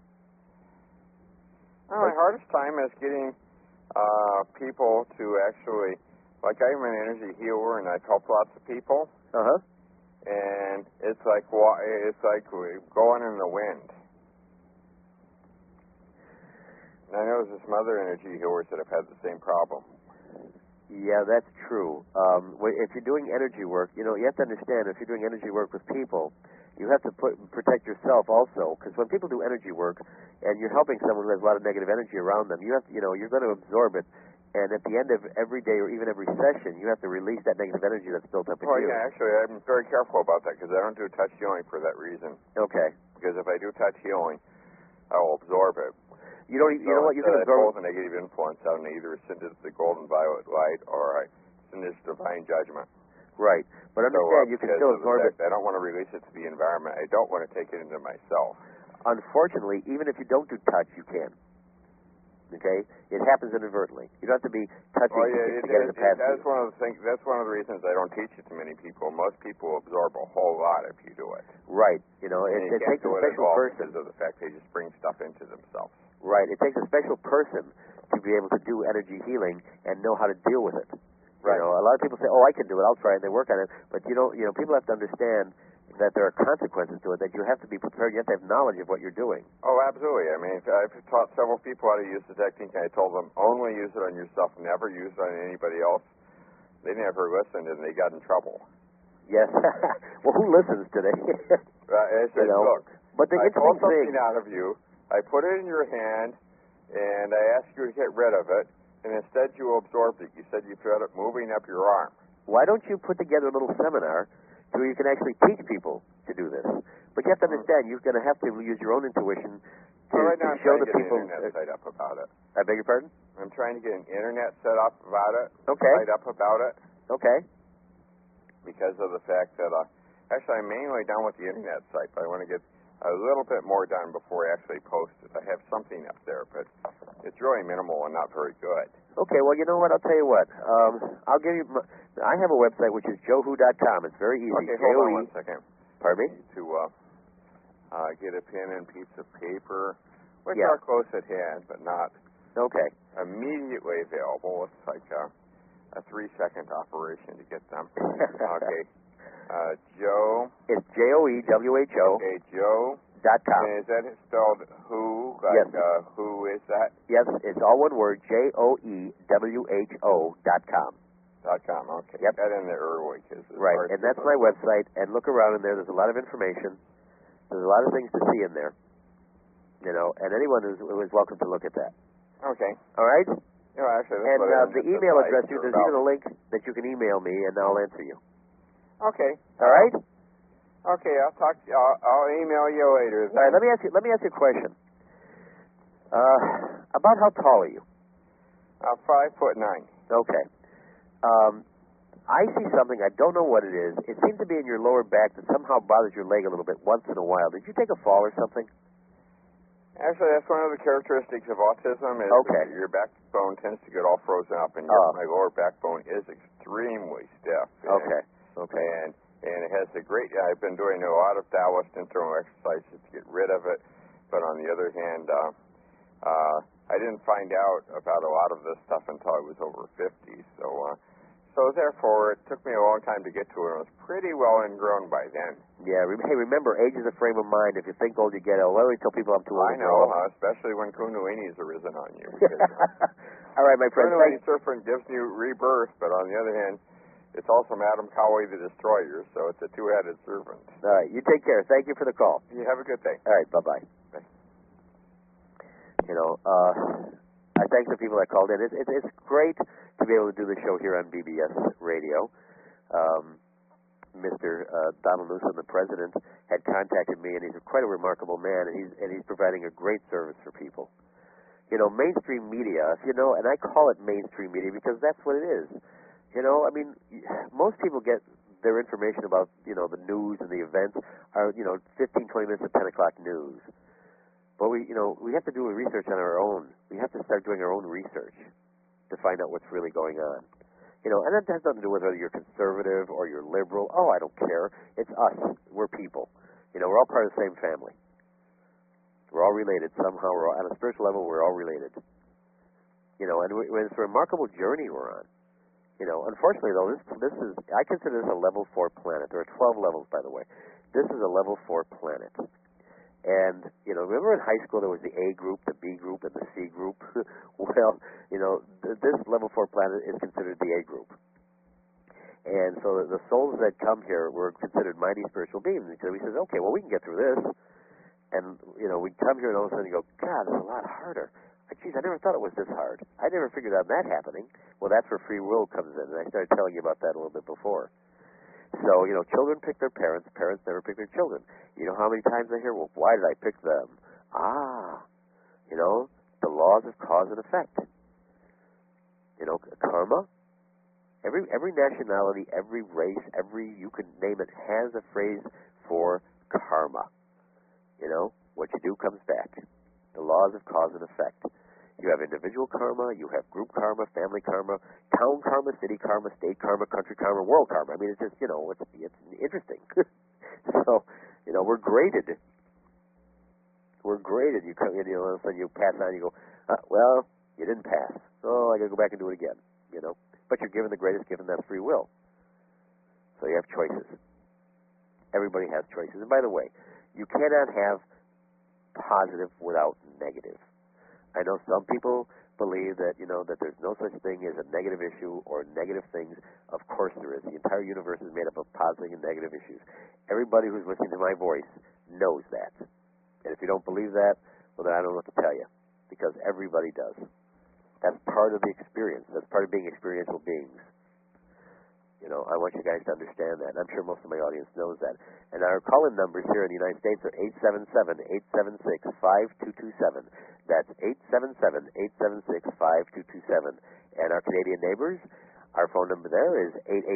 My hardest time is getting people to actually, like I'm an energy healer and I've helped lots of people. Uh-huh. and it's like going in the wind. And I know there's some other energy healers that have had the same problem. Yeah, that's true. If you're doing energy work, you have to understand, if you're doing energy work with people, you have to protect yourself also, because when people do energy work and you're helping someone who has a lot of negative energy around them, you have to, you're going to absorb it, and at the end of every day or even every session, you have to release that negative energy that's built up in you. Yeah, actually, I'm very careful about that because I don't do touch healing for that reason. Okay. Because if I do touch healing, I will absorb it. You know what? You can absorb a negative influence out, and either send it to the golden violet light or I send it to divine judgment. Right. But understand, you can still absorb it. I don't want to release it to the environment. I don't want to take it into myself. Unfortunately, even if you don't do touch, you can. Okay? It happens inadvertently. You don't have to be touching to get it to pass. That's one of the things. That's one of the reasons I don't teach it to many people. Most people absorb a whole lot if you do it. Right. It takes a special person because of the fact they just bring stuff into themselves. Right. It takes a special person to be able to do energy healing and know how to deal with it. Right. A lot of people say, "Oh, I can do it. I'll try it." And they work on it, but people have to understand that there are consequences to it. That you have to be prepared. You have to have knowledge of what you're doing. Oh, absolutely. I mean, I've taught several people how to use the technique, and I told them only use it on yourself, never use it on anybody else. They never listened, and they got in trouble. Yes. Well, who listens today? I said, look, but the I pull interesting something out of you. I put it in your hand, and I asked you to get rid of it, and instead you absorbed it. You said you felt it moving up your arm. Why don't you put together a little seminar where you can actually teach people to do this? But you have to understand, you're going to have to use your own intuition to show the people. I'm trying to get an internet set up about it. I beg your pardon? I'm trying to get an internet set up about it. Okay. Set up about it. Okay. Because of the fact that, actually, I'm mainly done with the internet site, but I want to get a little bit more done before I actually post it. I have something up there, but it's really minimal and not very good. Okay, well, you know what? I'll tell you what. I'll give you. I have a website which is joewho.com. It's very easy. Okay, hold on 1 second. Pardon me? To get a pen and piece of paper, which are close at hand, but not immediately available. It's like a 3-second operation to get them. Okay. Joe. It's JOEWHO. Okay, Joe.com. And is that spelled who? Like, yes. Who is that? Yes, it's all one word, JOEWHO.com. .com, okay. Yep. Got in there early. Right, and that's my website, and look around in there. There's a lot of information. There's a lot of things to see in there. And anyone is welcome to look at that. Okay. All right? Actually, and the email address, there's even a link that you can email me, and I'll answer you. Okay. All right. Okay, I'll talk to you. I'll email you later. All right. Let me ask you a question. About how tall are you? 5'9". Okay. I see something. I don't know what it is. It seems to be in your lower back that somehow bothers your leg a little bit once in a while. Did you take a fall or something? Actually, that's one of the characteristics of autism. Is that your backbone tends to get all frozen up, and my lower backbone is extremely stiff. Okay. Okay. And it has a great. I've been doing a lot of Taoist internal exercises to get rid of it, but on the other hand, I didn't find out about a lot of this stuff until I was over 50. So therefore, it took me a long time to get to it. It was pretty well ingrown by then. Yeah. Hey, remember, age is a frame of mind. If you think old, you get old. I always tell people I'm too old. I know, especially when Kundalini's arisen on you. All right, my friend. Kundalini serpent gives you rebirth, but on the other hand, it's also Madam Kawi the Destroyer, so it's a two-headed serpent. All right, you take care. Thank you for the call. You have a good day. All right, bye-bye. Bye. I thank the people that called in. It's great to be able to do the show here on BBS Radio. Mr. Donald Newsom, the president, had contacted me, and he's quite a remarkable man, and he's providing a great service for people. Mainstream media, and I call it mainstream media because that's what it is. Most people get their information about, the news and the events are, 15, 20 minutes of 10 o'clock news. But we have to do research on our own. We have to start doing our own research to find out what's really going on. And that has nothing to do with whether you're conservative or you're liberal. Oh, I don't care. It's us. We're people. We're all part of the same family. We're all related somehow. On a spiritual level, we're all related. And it's a remarkable journey we're on. Unfortunately though, this is, I consider this a level 4 planet. There are 12 levels, by the way. This is a level 4 planet. And, remember in high school there was the A group, the B group, and the C group? Well, this level 4 planet is considered the A group. And so the souls that come here were considered mighty spiritual beings. So he says, okay, well, we can get through this. And, we come here and all of a sudden you go, God, it's a lot harder. Geez, I never thought it was this hard. I never figured out that happening. Well, that's where free will comes in. And I started telling you about that a little bit before. So, children pick their parents. Parents never pick their children. You know how many times I hear, well, why did I pick them? The laws of cause and effect. Karma. Every nationality, every race, you can name it, has a phrase for karma. What you do comes back. The laws of cause and effect. You have individual karma, you have group karma, family karma, town karma, city karma, state karma, country karma, world karma. I mean, it's just, it's interesting. So, we're graded. We're graded. You come, all of a sudden you pass on, you go, well, you didn't pass. Oh, I got to go back and do it again, But you're given the greatest gift, and that's free will. So you have choices. Everybody has choices. And by the way, you cannot have positive without negative. I know some people believe that, that there's no such thing as a negative issue or negative things. Of course there is. The entire universe is made up of positive and negative issues. Everybody who's listening to my voice knows that. And if you don't believe that, well, then I don't know what to tell you. Because everybody does. That's part of the experience. That's part of being experiential beings. I want you guys to understand that. I'm sure most of my audience knows that. And our call-in numbers here in the United States are 877-876-5227. That's 877-876-5227. And our Canadian neighbors, our phone number there is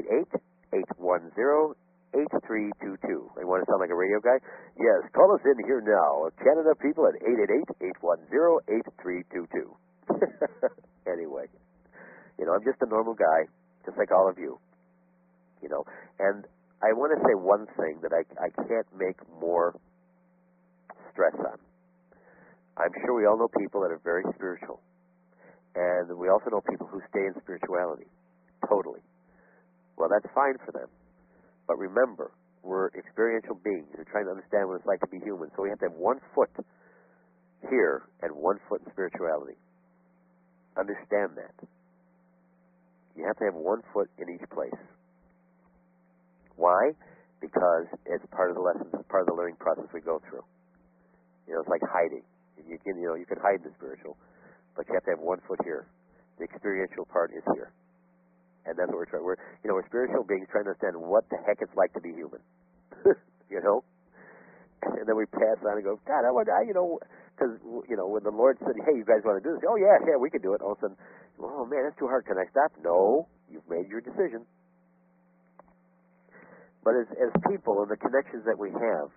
888-810-8322. You want to sound like a radio guy? Yes, call us in here now. Canada people at 888-810-8322. Anyway, I'm just a normal guy, just like all of you. And I want to say one thing that I can't make more stress on. I'm sure we all know people that are very spiritual. And we also know people who stay in spirituality. Totally. Well, that's fine for them. But remember, we're experiential beings. We're trying to understand what it's like to be human. So we have to have 1 foot here and 1 foot in spirituality. Understand that. You have to have 1 foot in each place. Why? Because it's part of the lessons, it's part of the learning process we go through. It's like hiding. You can hide in the spiritual, but you have to have 1 foot here. The experiential part is here, and that's what we're trying. We're spiritual beings trying to understand what the heck it's like to be human. And then we pass on and go, God, because when the Lord said, hey, you guys want to do this? Oh yeah, we can do it. All of a sudden, oh man, that's too hard. Can I stop? No, you've made your decision. But as people and the connections that we have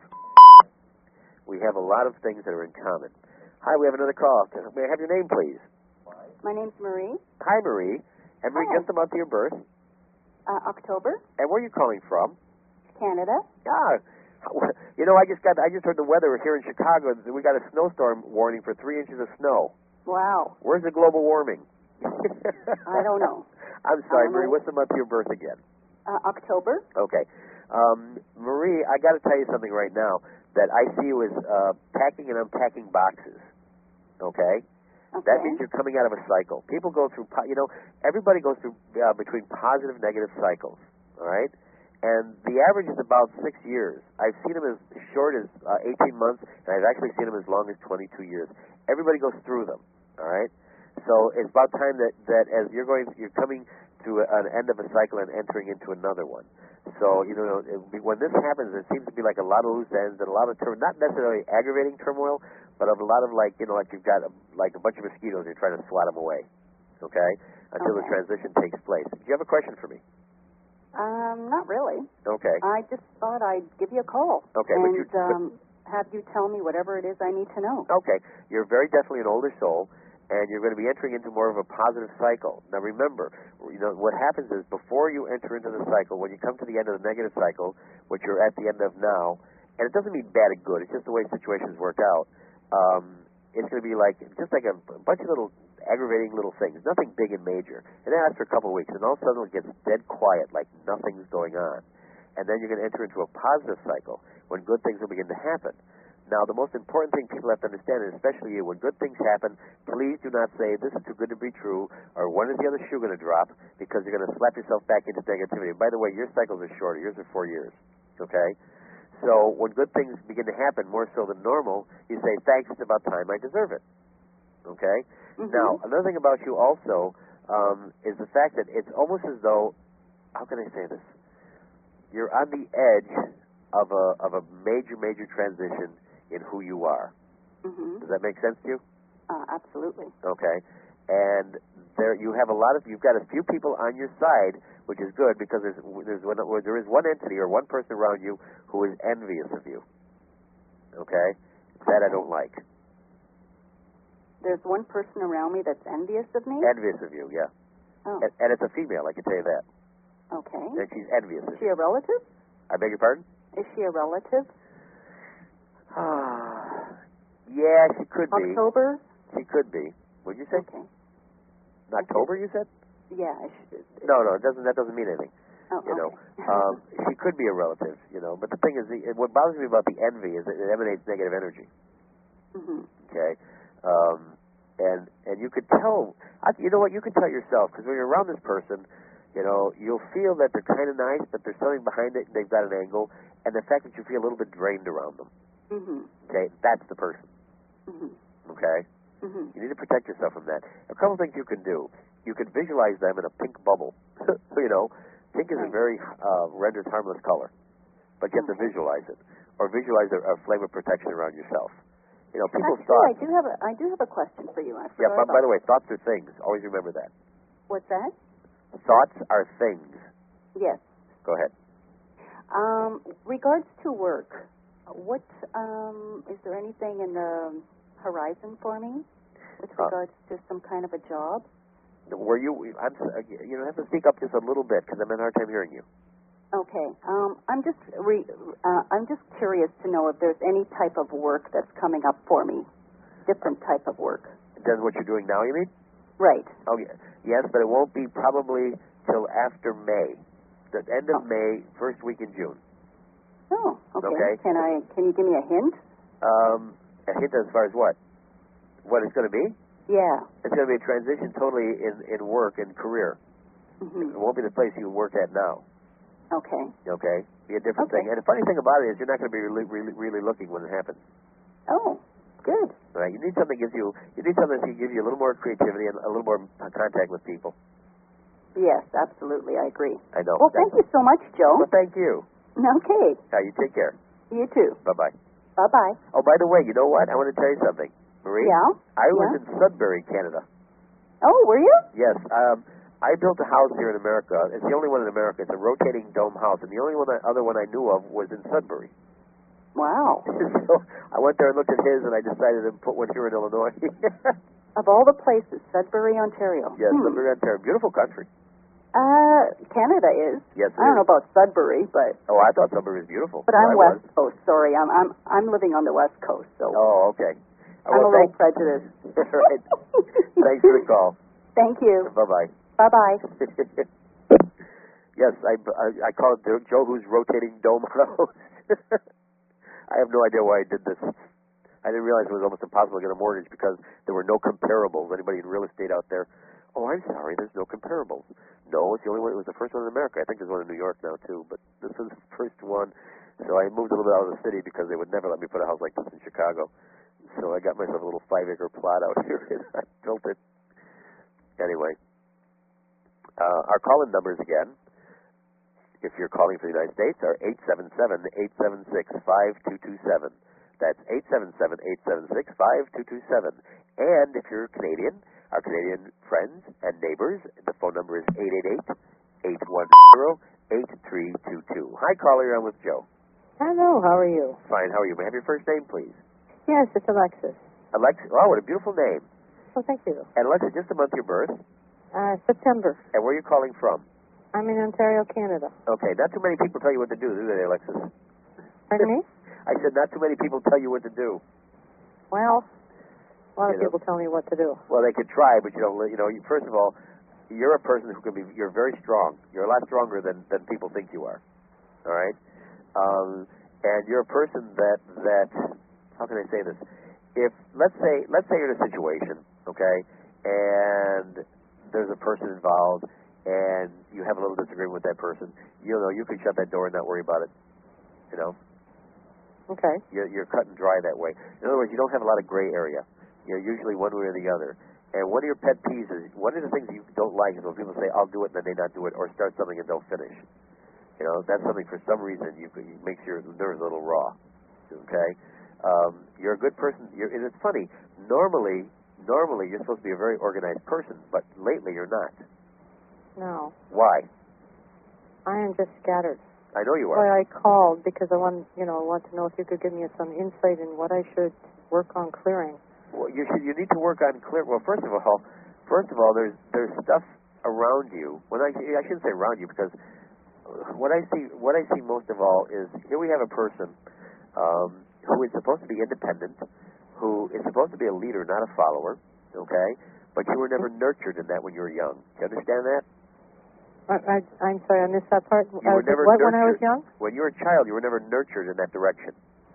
a lot of things that are in common. Hi, we have another call. May I have your name, please? My name's Marie. Hi, Marie. And Marie, just the month of your birth? October. And where are you calling from? Canada. I just heard the weather here in Chicago. We got a snowstorm warning for 3 inches of snow. Wow. Where's the global warming? I don't know. I'm sorry, Marie. What's the month of your birth again? October. Okay. Marie, I got to tell you something right now that I see you as packing and unpacking boxes. Okay? That means you're coming out of a cycle. People go through, everybody goes through between positive, negative cycles. All right? And the average is about 6 years. I've seen them as short as 18 months, and I've actually seen them as long as 22 years. Everybody goes through them. All right? So it's about time that as you're coming to an end of a cycle and entering into another one. So, when this happens, there seems to be like a lot of loose ends and a lot of not necessarily aggravating turmoil, but of a lot of like you've got a bunch of mosquitoes and you're trying to swat them away, okay? Until the transition takes place. Do you have a question for me? Not really. Okay. I just thought I'd give you a call. Okay. And have you tell me whatever it is I need to know. Okay. You're very definitely an older soul, and you're going to be entering into more of a positive cycle. Now remember, what happens is before you enter into the cycle, when you come to the end of the negative cycle, which you're at the end of now, and it doesn't mean bad or good, it's just the way situations work out, it's going to be like just like a bunch of little aggravating little things, nothing big and major. And that lasts for a couple of weeks, and all of a sudden it gets dead quiet, like nothing's going on. And then you're going to enter into a positive cycle when good things will begin to happen. Now, the most important thing people have to understand, and especially you, when good things happen, please do not say, this is too good to be true, or when is the other shoe going to drop, because you're going to slap yourself back into negativity. And by the way, your cycles are shorter. Yours are 4 years, okay? So when good things begin to happen, more so than normal, you say, thanks, it's about time, I deserve it, okay? Mm-hmm. Now, another thing about you also is the fact that it's almost as though, how can I say this? You're on the edge of a major transition in who you are. Mm-hmm. Does that make sense to you? Absolutely. Okay. And there you've got a few people on your side, which is good because there is one entity or one person around you who is envious of you. Okay? That I don't like. There's one person around me that's envious of me? Envious of you, yeah. Oh. And it's a female, I can tell you that. Okay. And she's envious of Is she you. a relative? I beg your pardon? Is she a relative? Yeah, she could be. October? She could be. What'd you say? Okay. October, you said? Yeah. No, that doesn't mean anything. Oh, You know, okay. she could be a relative, you know. But the thing is, what bothers me about the envy is that it emanates negative energy. Mm-hmm. Okay, and you could tell. You know what? You can tell yourself because when you're around this person, you know, you'll feel that they're kind of nice, but there's something behind it. And they've got an angle, and the fact that you feel a little bit drained around them. Mm-hmm. Okay, that's the person. Mm-hmm. Okay, Mm-hmm. you need to protect yourself from that. A couple things you can do. You can visualize them in a pink bubble. You know, pink is a very rendered harmless color, but you have to visualize it, or visualize a flame of protection around yourself. You know, people's thoughts. I do have a question for you. I Yeah, forgot by the way, thoughts are things. Always remember that. What's that? Thoughts are things. Yes. Go ahead. Regards to work, what is there anything in the horizon for me with regards to some kind of a job? Were you? You have to speak up just a little bit because I'm having a hard time hearing you. Okay. I'm just curious to know if there's any type of work that's coming up for me, different type of work. That's what you're doing now, you mean? Right. Oh, yes, but it won't be probably till after May, the end of May, first week in June. Oh, okay. Okay. Can you give me a hint? A hint as far as what? What it's going to be? Yeah. It's going to be a transition totally in work and career. Mm-hmm. It won't be the place you work at now. Okay. Okay? Be a different Okay. thing. And the funny thing about it is you're not going to be really looking when it happens. Oh, good. Right? You need something that gives you a little more creativity and a little more contact with people. Yes, absolutely. I agree. I know. Well, thank you so much, Joe. Well, thank you. Okay. You take care. You too. Bye-bye. Bye-bye. Oh, by the way, you know what? I want to tell you something. Marie? Yeah? I was in Sudbury, Canada. Oh, were you? Yes. I built a house here in America. It's the only one in America. It's a rotating dome house. And the only other one I knew of was in Sudbury. Wow. So I went there and looked at his, and I decided to put one here in Illinois. Of all the places, Sudbury, Ontario. Yes, Sudbury, Ontario. Beautiful country. Canada is. Yes, I don't know about Sudbury, but. Oh, I thought Sudbury was beautiful. But I'm West Coast. Sorry, I'm living on the West Coast, so. Oh, okay. I'm a little prejudiced. Right. Thanks for the call. Thank you. Bye-bye. Bye-bye. Yes, I call it Joe Who's Rotating Dome House. I have no idea why I did this. I didn't realize it was almost impossible to get a mortgage because there were no comparables. Anybody in real estate out there? Oh, I'm sorry, there's no comparables. No, it's the only one. It was the first one in America. I think there's one in New York now too, but this is the first one. So I moved a little bit out of the city because they would never let me put a house like this in Chicago. So I got myself a little 5-acre plot out here and I built it. Anyway, our call-in numbers again, if you're calling for the United States, are 877-876-5227. That's 877-876-5227. And if you're Canadian, our Canadian friends and neighbors, the phone number is 888-810-8322. Hi, caller, you're on with Joe. Hello, how are you? Fine, how are you? May I have your first name, please? Yes, it's Alexis. Alexis. Oh, what a beautiful name. Oh, thank you. And Alexis, just the month of your birth? September. And where are you calling from? I'm in Ontario, Canada. Okay, not too many people tell you what to do they, Alexis? Pardon me? I said not too many people tell you what to do. Well, A lot of people tell me what to do. Well, they could try, but first of all, you're a person who you're very strong. You're a lot stronger than people think you are. All right? And you're a person that how can I say this? If let's say you're in a situation, okay, and there's a person involved, and you have a little disagreement with that person, you can shut that door and not worry about it. Okay. You're cut and dry that way. In other words, you don't have a lot of gray area. You're usually one way or the other. And one of your pet peeves is, one of the things you don't like is when people say, I'll do it, and then they not do it, or start something and don't finish. That's something for some reason makes your nerves a little raw. Okay? You're a good person. And it's funny. Normally, you're supposed to be a very organized person, but lately you're not. No. Why? I am just scattered. I know you are. Well, I called because I want to know if you could give me some insight in what I should work on clearing. Well, you need to work on clear. Well, first of all, there's stuff around you. Well, I shouldn't say around you, because what I see most of all is, here we have a person who is supposed to be independent, who is supposed to be a leader, not a follower. Okay, but you were never nurtured in that when you were young. Do you understand that? I'm sorry, I missed that part. You were never what, nurtured. When I was young? When you were a child, you were never nurtured in that direction.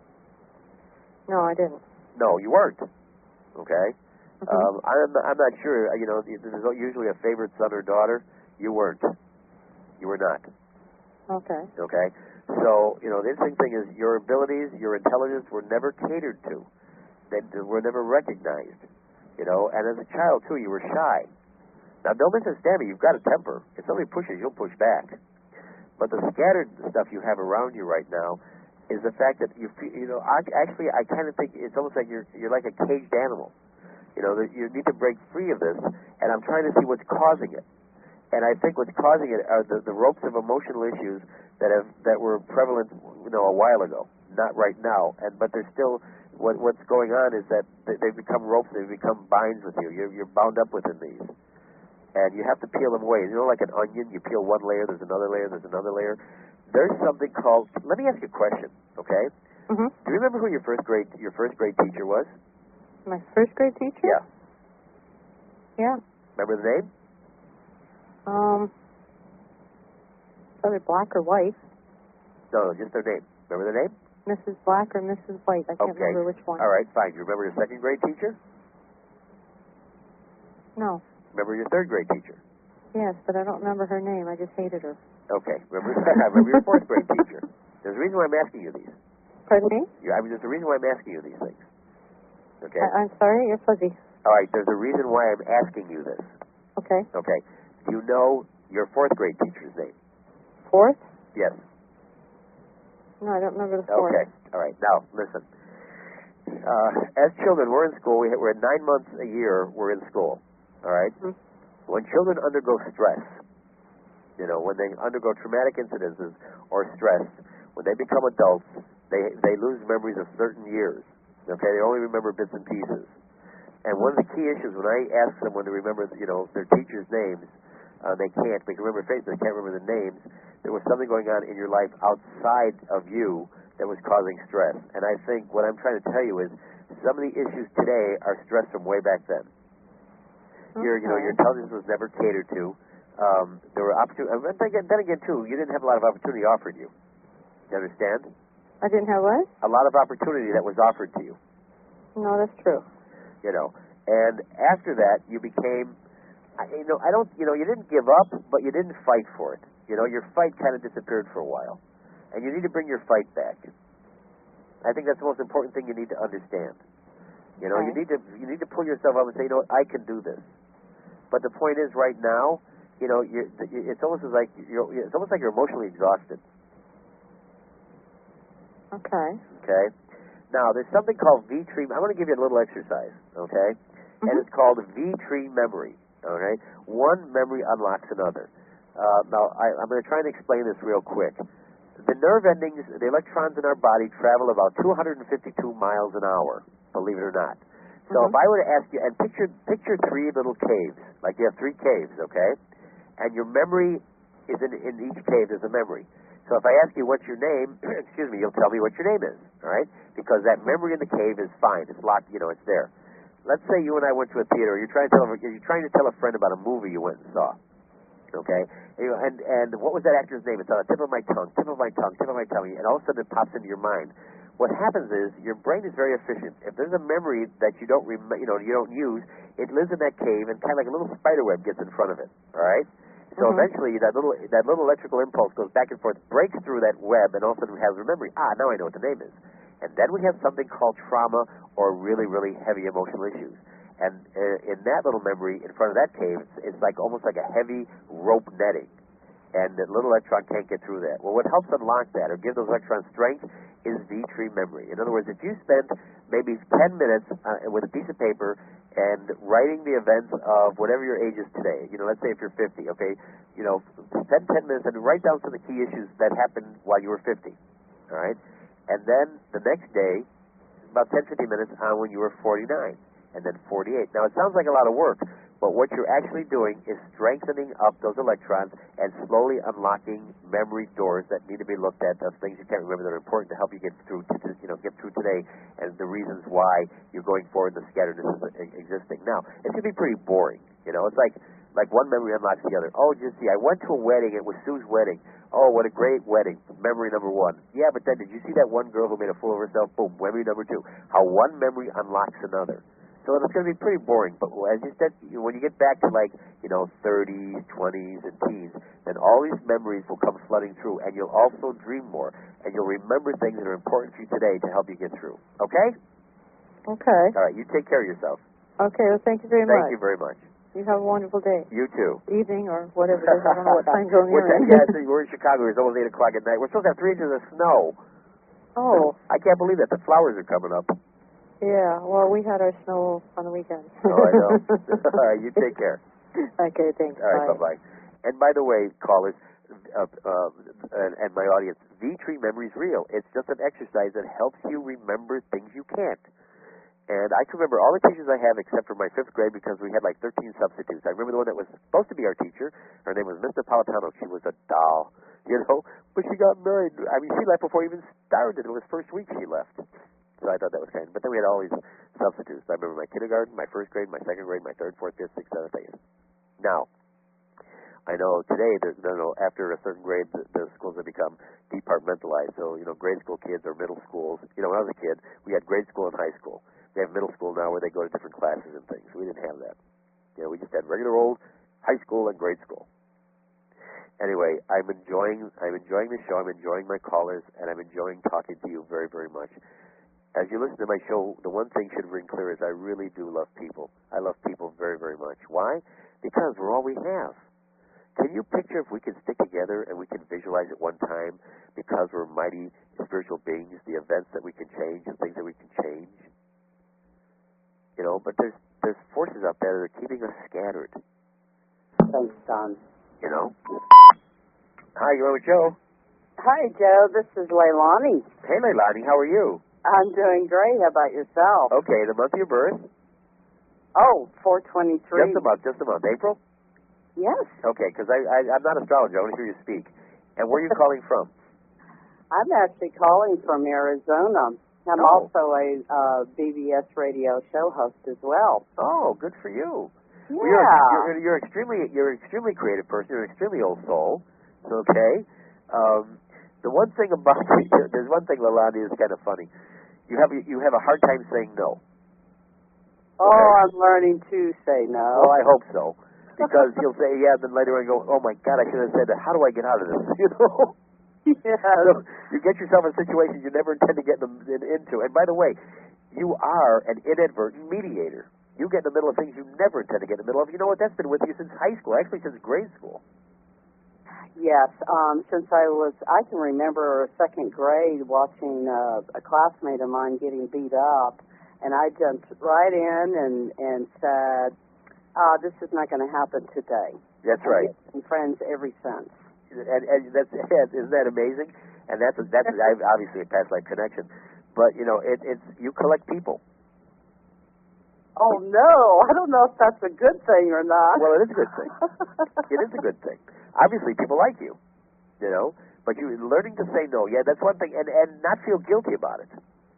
No, I didn't. No, you weren't. Okay? Mm-hmm. I'm not sure. There's usually a favorite son or daughter. You weren't. You were not. Okay. Okay? So, the interesting thing is, your abilities, your intelligence were never catered to. They were never recognized. And as a child, too, you were shy. Now, don't misunderstand me. You've got a temper. If somebody pushes, you'll push back. But the scattered stuff you have around you right now is the fact that actually, I kind of think it's almost like you're like a caged animal. You need to break free of this, and I'm trying to see what's causing it. And I think what's causing it are the ropes of emotional issues that were prevalent, a while ago, not right now. But they're still, what's going on is that they've become ropes, they've become binds with you. You're bound up within these. And you have to peel them away. Like an onion, you peel one layer, there's another layer, there's another layer. There's something called, let me ask you a question, okay? Mm-hmm. Do you remember who your first grade teacher was? My first grade teacher? Yeah. Yeah. Remember the name? Either Black or White. No, just their name. Remember the name? Mrs. Black or Mrs. White. I can't remember which one. All right, fine. You remember your second grade teacher? No. Remember your third grade teacher? Yes, but I don't remember her name. I just hated her. Okay. Remember your fourth grade teacher? There's a reason why I'm asking you these. Pardon me? There's a reason why I'm asking you these things. Okay? I'm sorry, you're fuzzy. All right, there's a reason why I'm asking you this. Okay. Okay. Do you know your fourth grade teacher's name? Fourth? Yes. No, I don't remember the fourth. Okay. All right. Now, listen. As children, we're in school. We're at 9 months a year. We're in school. All right? Mm-hmm. When children undergo stress, when they undergo traumatic incidences or stress, when they become adults, they lose memories of certain years. Okay? They only remember bits and pieces. And one of the key issues when I ask someone to remember, their teachers' names, they can't. They can remember faces, they can't remember the names. There was something going on in your life outside of you that was causing stress. And I think what I'm trying to tell you is some of the issues today are stress from way back then. Okay. Your intelligence was never catered to. There were opportunities. Then again, too, you didn't have a lot of opportunity offered you. You understand? I didn't have what? A lot of opportunity that was offered to you. No, that's true. And after that, you became, you didn't give up, but you didn't fight for it. Your fight kind of disappeared for a while. And you need to bring your fight back. I think that's the most important thing you need to understand. Right. You need to pull yourself up and say, I can do this. But the point is, right now, it's almost like you're emotionally exhausted. Okay. Okay. Now, there's something called V-tree. I'm going to give you a little exercise. Okay. Mm-hmm. And it's called V-tree memory. All right. One memory unlocks another. Now, I'm going to try and explain this real quick. The nerve endings, the electrons in our body travel about 252 miles an hour. Believe it or not. So if I were to ask you, and picture 3 little caves, like you have 3 caves, okay? And your memory is in each cave. There's a memory. So if I ask you what's your name, you'll tell me what your name is, all right? Because that memory in the cave is fine. It's locked, it's there. let's say you and I went to a theater. You're trying to tell a friend about a movie you went and saw. Okay, and what was that actor's name? It's on the tip of my tongue, tip of my tongue, tip of my tongue, and all of a sudden it pops into your mind. What happens is your brain is very efficient. If there's a memory that you don't you don't use, it lives in that cave, and kind of like a little spider web gets in front of it. All right. So eventually that little electrical impulse goes back and forth, breaks through that web, and all of a sudden it has a memory. Ah, now I know what the name is. And then we have something called trauma or really, really heavy emotional issues. And in that little memory in front of that cave, it's like almost like a heavy rope netting. And the little electron can't get through that. Well, what helps unlock that or give those electrons strength is V-tree memory. In other words, if you spend maybe 10 minutes with a piece of paper and writing the events of whatever your age is today, let's say if you're 50, okay, spend 10 minutes and write down some of the key issues that happened while you were 50, all right? And then the next day, about 10, 15 minutes on when you were 49. And then 48. Now, it sounds like a lot of work, but what you're actually doing is strengthening up those electrons and slowly unlocking memory doors that need to be looked at, of things you can't remember that are important to help you get through today, and the reasons why you're going forward, the scatterness is existing. Now, it can be pretty boring. It's like one memory unlocks the other. Oh, just see, I went to a wedding. It was Sue's wedding. Oh, what a great wedding. Memory number one. Yeah, but then did you see that one girl who made a fool of herself? Boom, memory number two. How one memory unlocks another. So it's going to be pretty boring, but as you said, when you get back to 30s, 20s, and teens, then all these memories will come flooding through, and you'll also dream more, and you'll remember things that are important to you today to help you get through. Okay? Okay. All right, you take care of yourself. Okay, well, thank you very much. Thank you very much. You have a wonderful day. You too. Evening or whatever it is. I don't know what time zone you're in. Yeah, we're in Chicago. It's almost 8 o'clock at night. We're supposed to have 3 inches of snow. Oh. I can't believe that. The flowers are coming up. Yeah, well, we had our snow on the weekend. Oh, I know. All right, you take care. Okay, thanks. All right, bye-bye. And by the way, callers and my audience, V-tree memory is real. It's just an exercise that helps you remember things you can't. And I can remember all the teachers I have except for my 5th grade because we had 13 substitutes. I remember the one that was supposed to be our teacher. Her name was Miss Napolitano. She was a doll, but she got married. I mean, she left before we even started. It was first week she left. So I thought that was kind of... But then we had all these substitutes. I remember my kindergarten, my 1st grade, my 2nd grade, my 3rd, 4th, 5th, 6th, 7th, 8th. Now, I know today, after a certain grade, the schools have become departmentalized. So, grade school kids or middle schools. When I was a kid, we had grade school and high school. We have middle school now where they go to different classes and things. We didn't have that. We just had regular old high school and grade school. Anyway, I'm enjoying the show. I'm enjoying my callers, and I'm enjoying talking to you very, very much. As you listen to my show, the one thing should ring clear is I really do love people. I love people very, very much. Why? Because we're all we have. Can you picture if we could stick together and we can visualize at one time because we're mighty spiritual beings, the events that we can change and things that we can change? But there's forces out there that are keeping us scattered. Thanks, Don. Hi, you on with Joe? Hi, Joe. This is Leilani. Hey, Leilani, how are you? I'm doing great. How about yourself? Okay, the month of your birth? Oh, 4/23. Just a month. April? Yes. Okay, because I'm not an astrologer. I want to hear you speak. And where are you calling from? I'm actually calling from Arizona. I'm also a BBS radio show host as well. Oh, good for you. Yeah. Well, you're extremely creative person. You're an extremely old soul. Okay. The one thing about there's one thing, Leilani, is kind of funny. You have a hard time saying no. Oh, okay? I'm learning to say no. Well, I hope so. Because you'll say, yeah, then later on you go, oh, my God, I should have said that. How do I get out of this? Yeah. So you get yourself in situations you never intend to get them into. And by the way, you are an inadvertent mediator. You get in the middle of things you never intend to get in the middle of. You know what? That's been with you since high school, actually since grade school. Yes, since I can remember 2nd grade watching a classmate of mine getting beat up, and I jumped right in and said, this is not going to happen today. That's right. I've been friends ever since. And isn't that amazing? And that's obviously a past life connection. But, it's you collect people. Oh, no. I don't know if that's a good thing or not. Well, it is a good thing. It is a good thing. Obviously, people like you, but you're learning to say no. Yeah, that's one thing. And not feel guilty about it.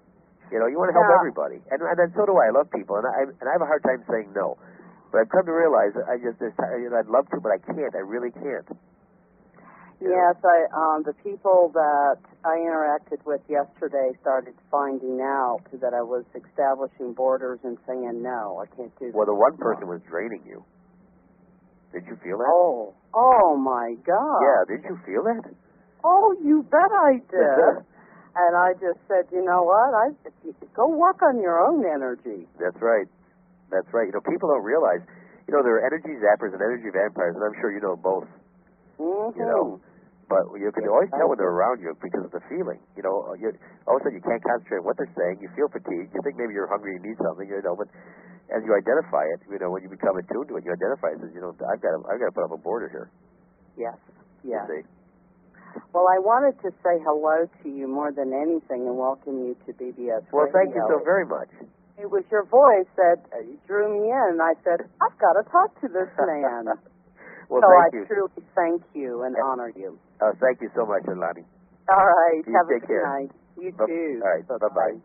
You know, you want to help everybody, and then so do I. I love people, and I have a hard time saying no. But I've come to realize I'd love to, but I can't. I really can't. Yes, the people that I interacted with yesterday started finding out that I was establishing borders and saying no, I can't do that. Well, the one person was draining you. Did you feel that? Oh my God. Yeah, did you feel that? Oh, you bet I did. And I just said, you know what? Go work on your own energy. That's right. That's right. You know, people don't realize, you know, there are energy zappers and energy vampires, and I'm sure you know both. Mm-hmm. You know, but you can always tell when they're around you because of the feeling. You know, all of a sudden you can't concentrate on what they're saying. You feel fatigued. You think maybe you're hungry, you need something. You know, but as you identify it, you know, when you become attuned to it, you identify it. Says, you know, I've got to put up a border here. Yes. Yes. You see? Well, I wanted to say hello to you more than anything and welcome you to BBS Well, Radio. thank you so very much. It was your voice that drew me in, and I said, I've got to talk to this man. Well, so thank I you. truly thank you and honor you. Thank you so much, Alani. All right. You have take a good care. night. You too. All right. Bye-bye.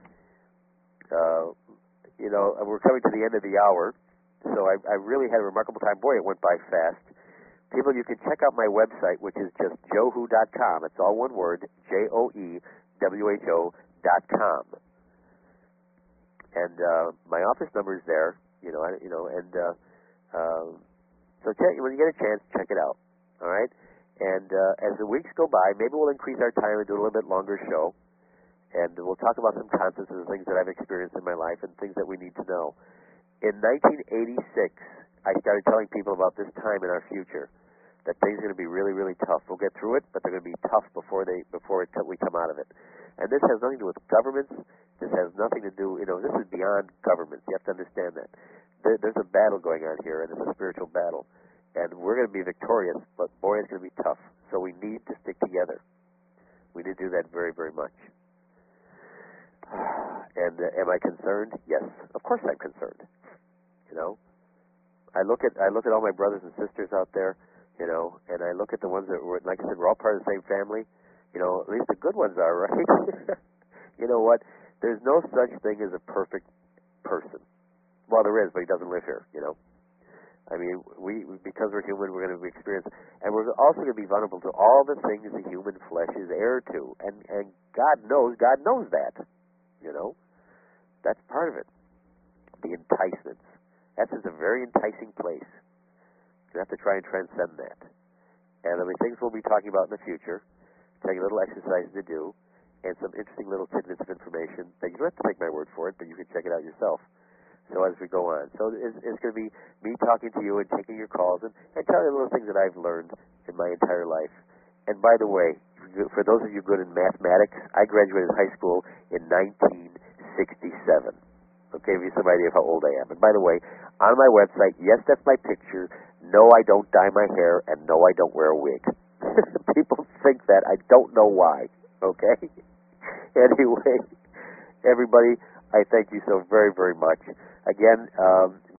You know, we're coming to the end of the hour, so I really had a remarkable time. Boy, it went by fast. People, you can check out my website, which is just joewho.com. It's all one word, JOEWHO.com. And my office number is there, so when you get a chance, check it out, all right? And as the weeks go by, maybe we'll increase our time and do a little bit longer show, and we'll talk about some concepts and things that I've experienced in my life and things that we need to know. In 1986, I started telling people about this time in our future, that things are going to be really, really tough. We'll get through it, but they're going to be tough before we come out of it. And this has nothing to do with governments. This has nothing to do, this is beyond governments. You have to understand that. There's a battle going on here, and it's a spiritual battle. And we're going to be victorious, but boy, it's going to be tough. So we need to stick together. We need to do that very, very much. And am I concerned? Yes, of course I'm concerned. You know, I look at all my brothers and sisters out there, and I look at the ones that were, like I said, we're all part of the same family. At least the good ones are, right? You know what? There's no such thing as a perfect person. Well, there is, but he doesn't live here, I mean, we because we're human, we're going to experience, and we're also going to be vulnerable to all the things the human flesh is heir to. And God knows that, That's part of it. The enticements. That's just a very enticing place. You have to try and transcend that. And there'll be things we'll be talking about in the future. Take a little exercise to do, and some interesting little tidbits of information that you don't have to take my word for it, but you can check it out yourself. So as we go on. So it's going to be me talking to you and taking your calls and telling you little things that I've learned in my entire life. And by the way, for those of you good in mathematics, I graduated high school in 1967. Okay, give you some idea of how old I am. And by the way, on my website, yes, that's my picture. No, I don't dye my hair, and no, I don't wear a wig. People think that. I don't know why. Okay? Anyway, everybody, I thank you so very, very much. Again,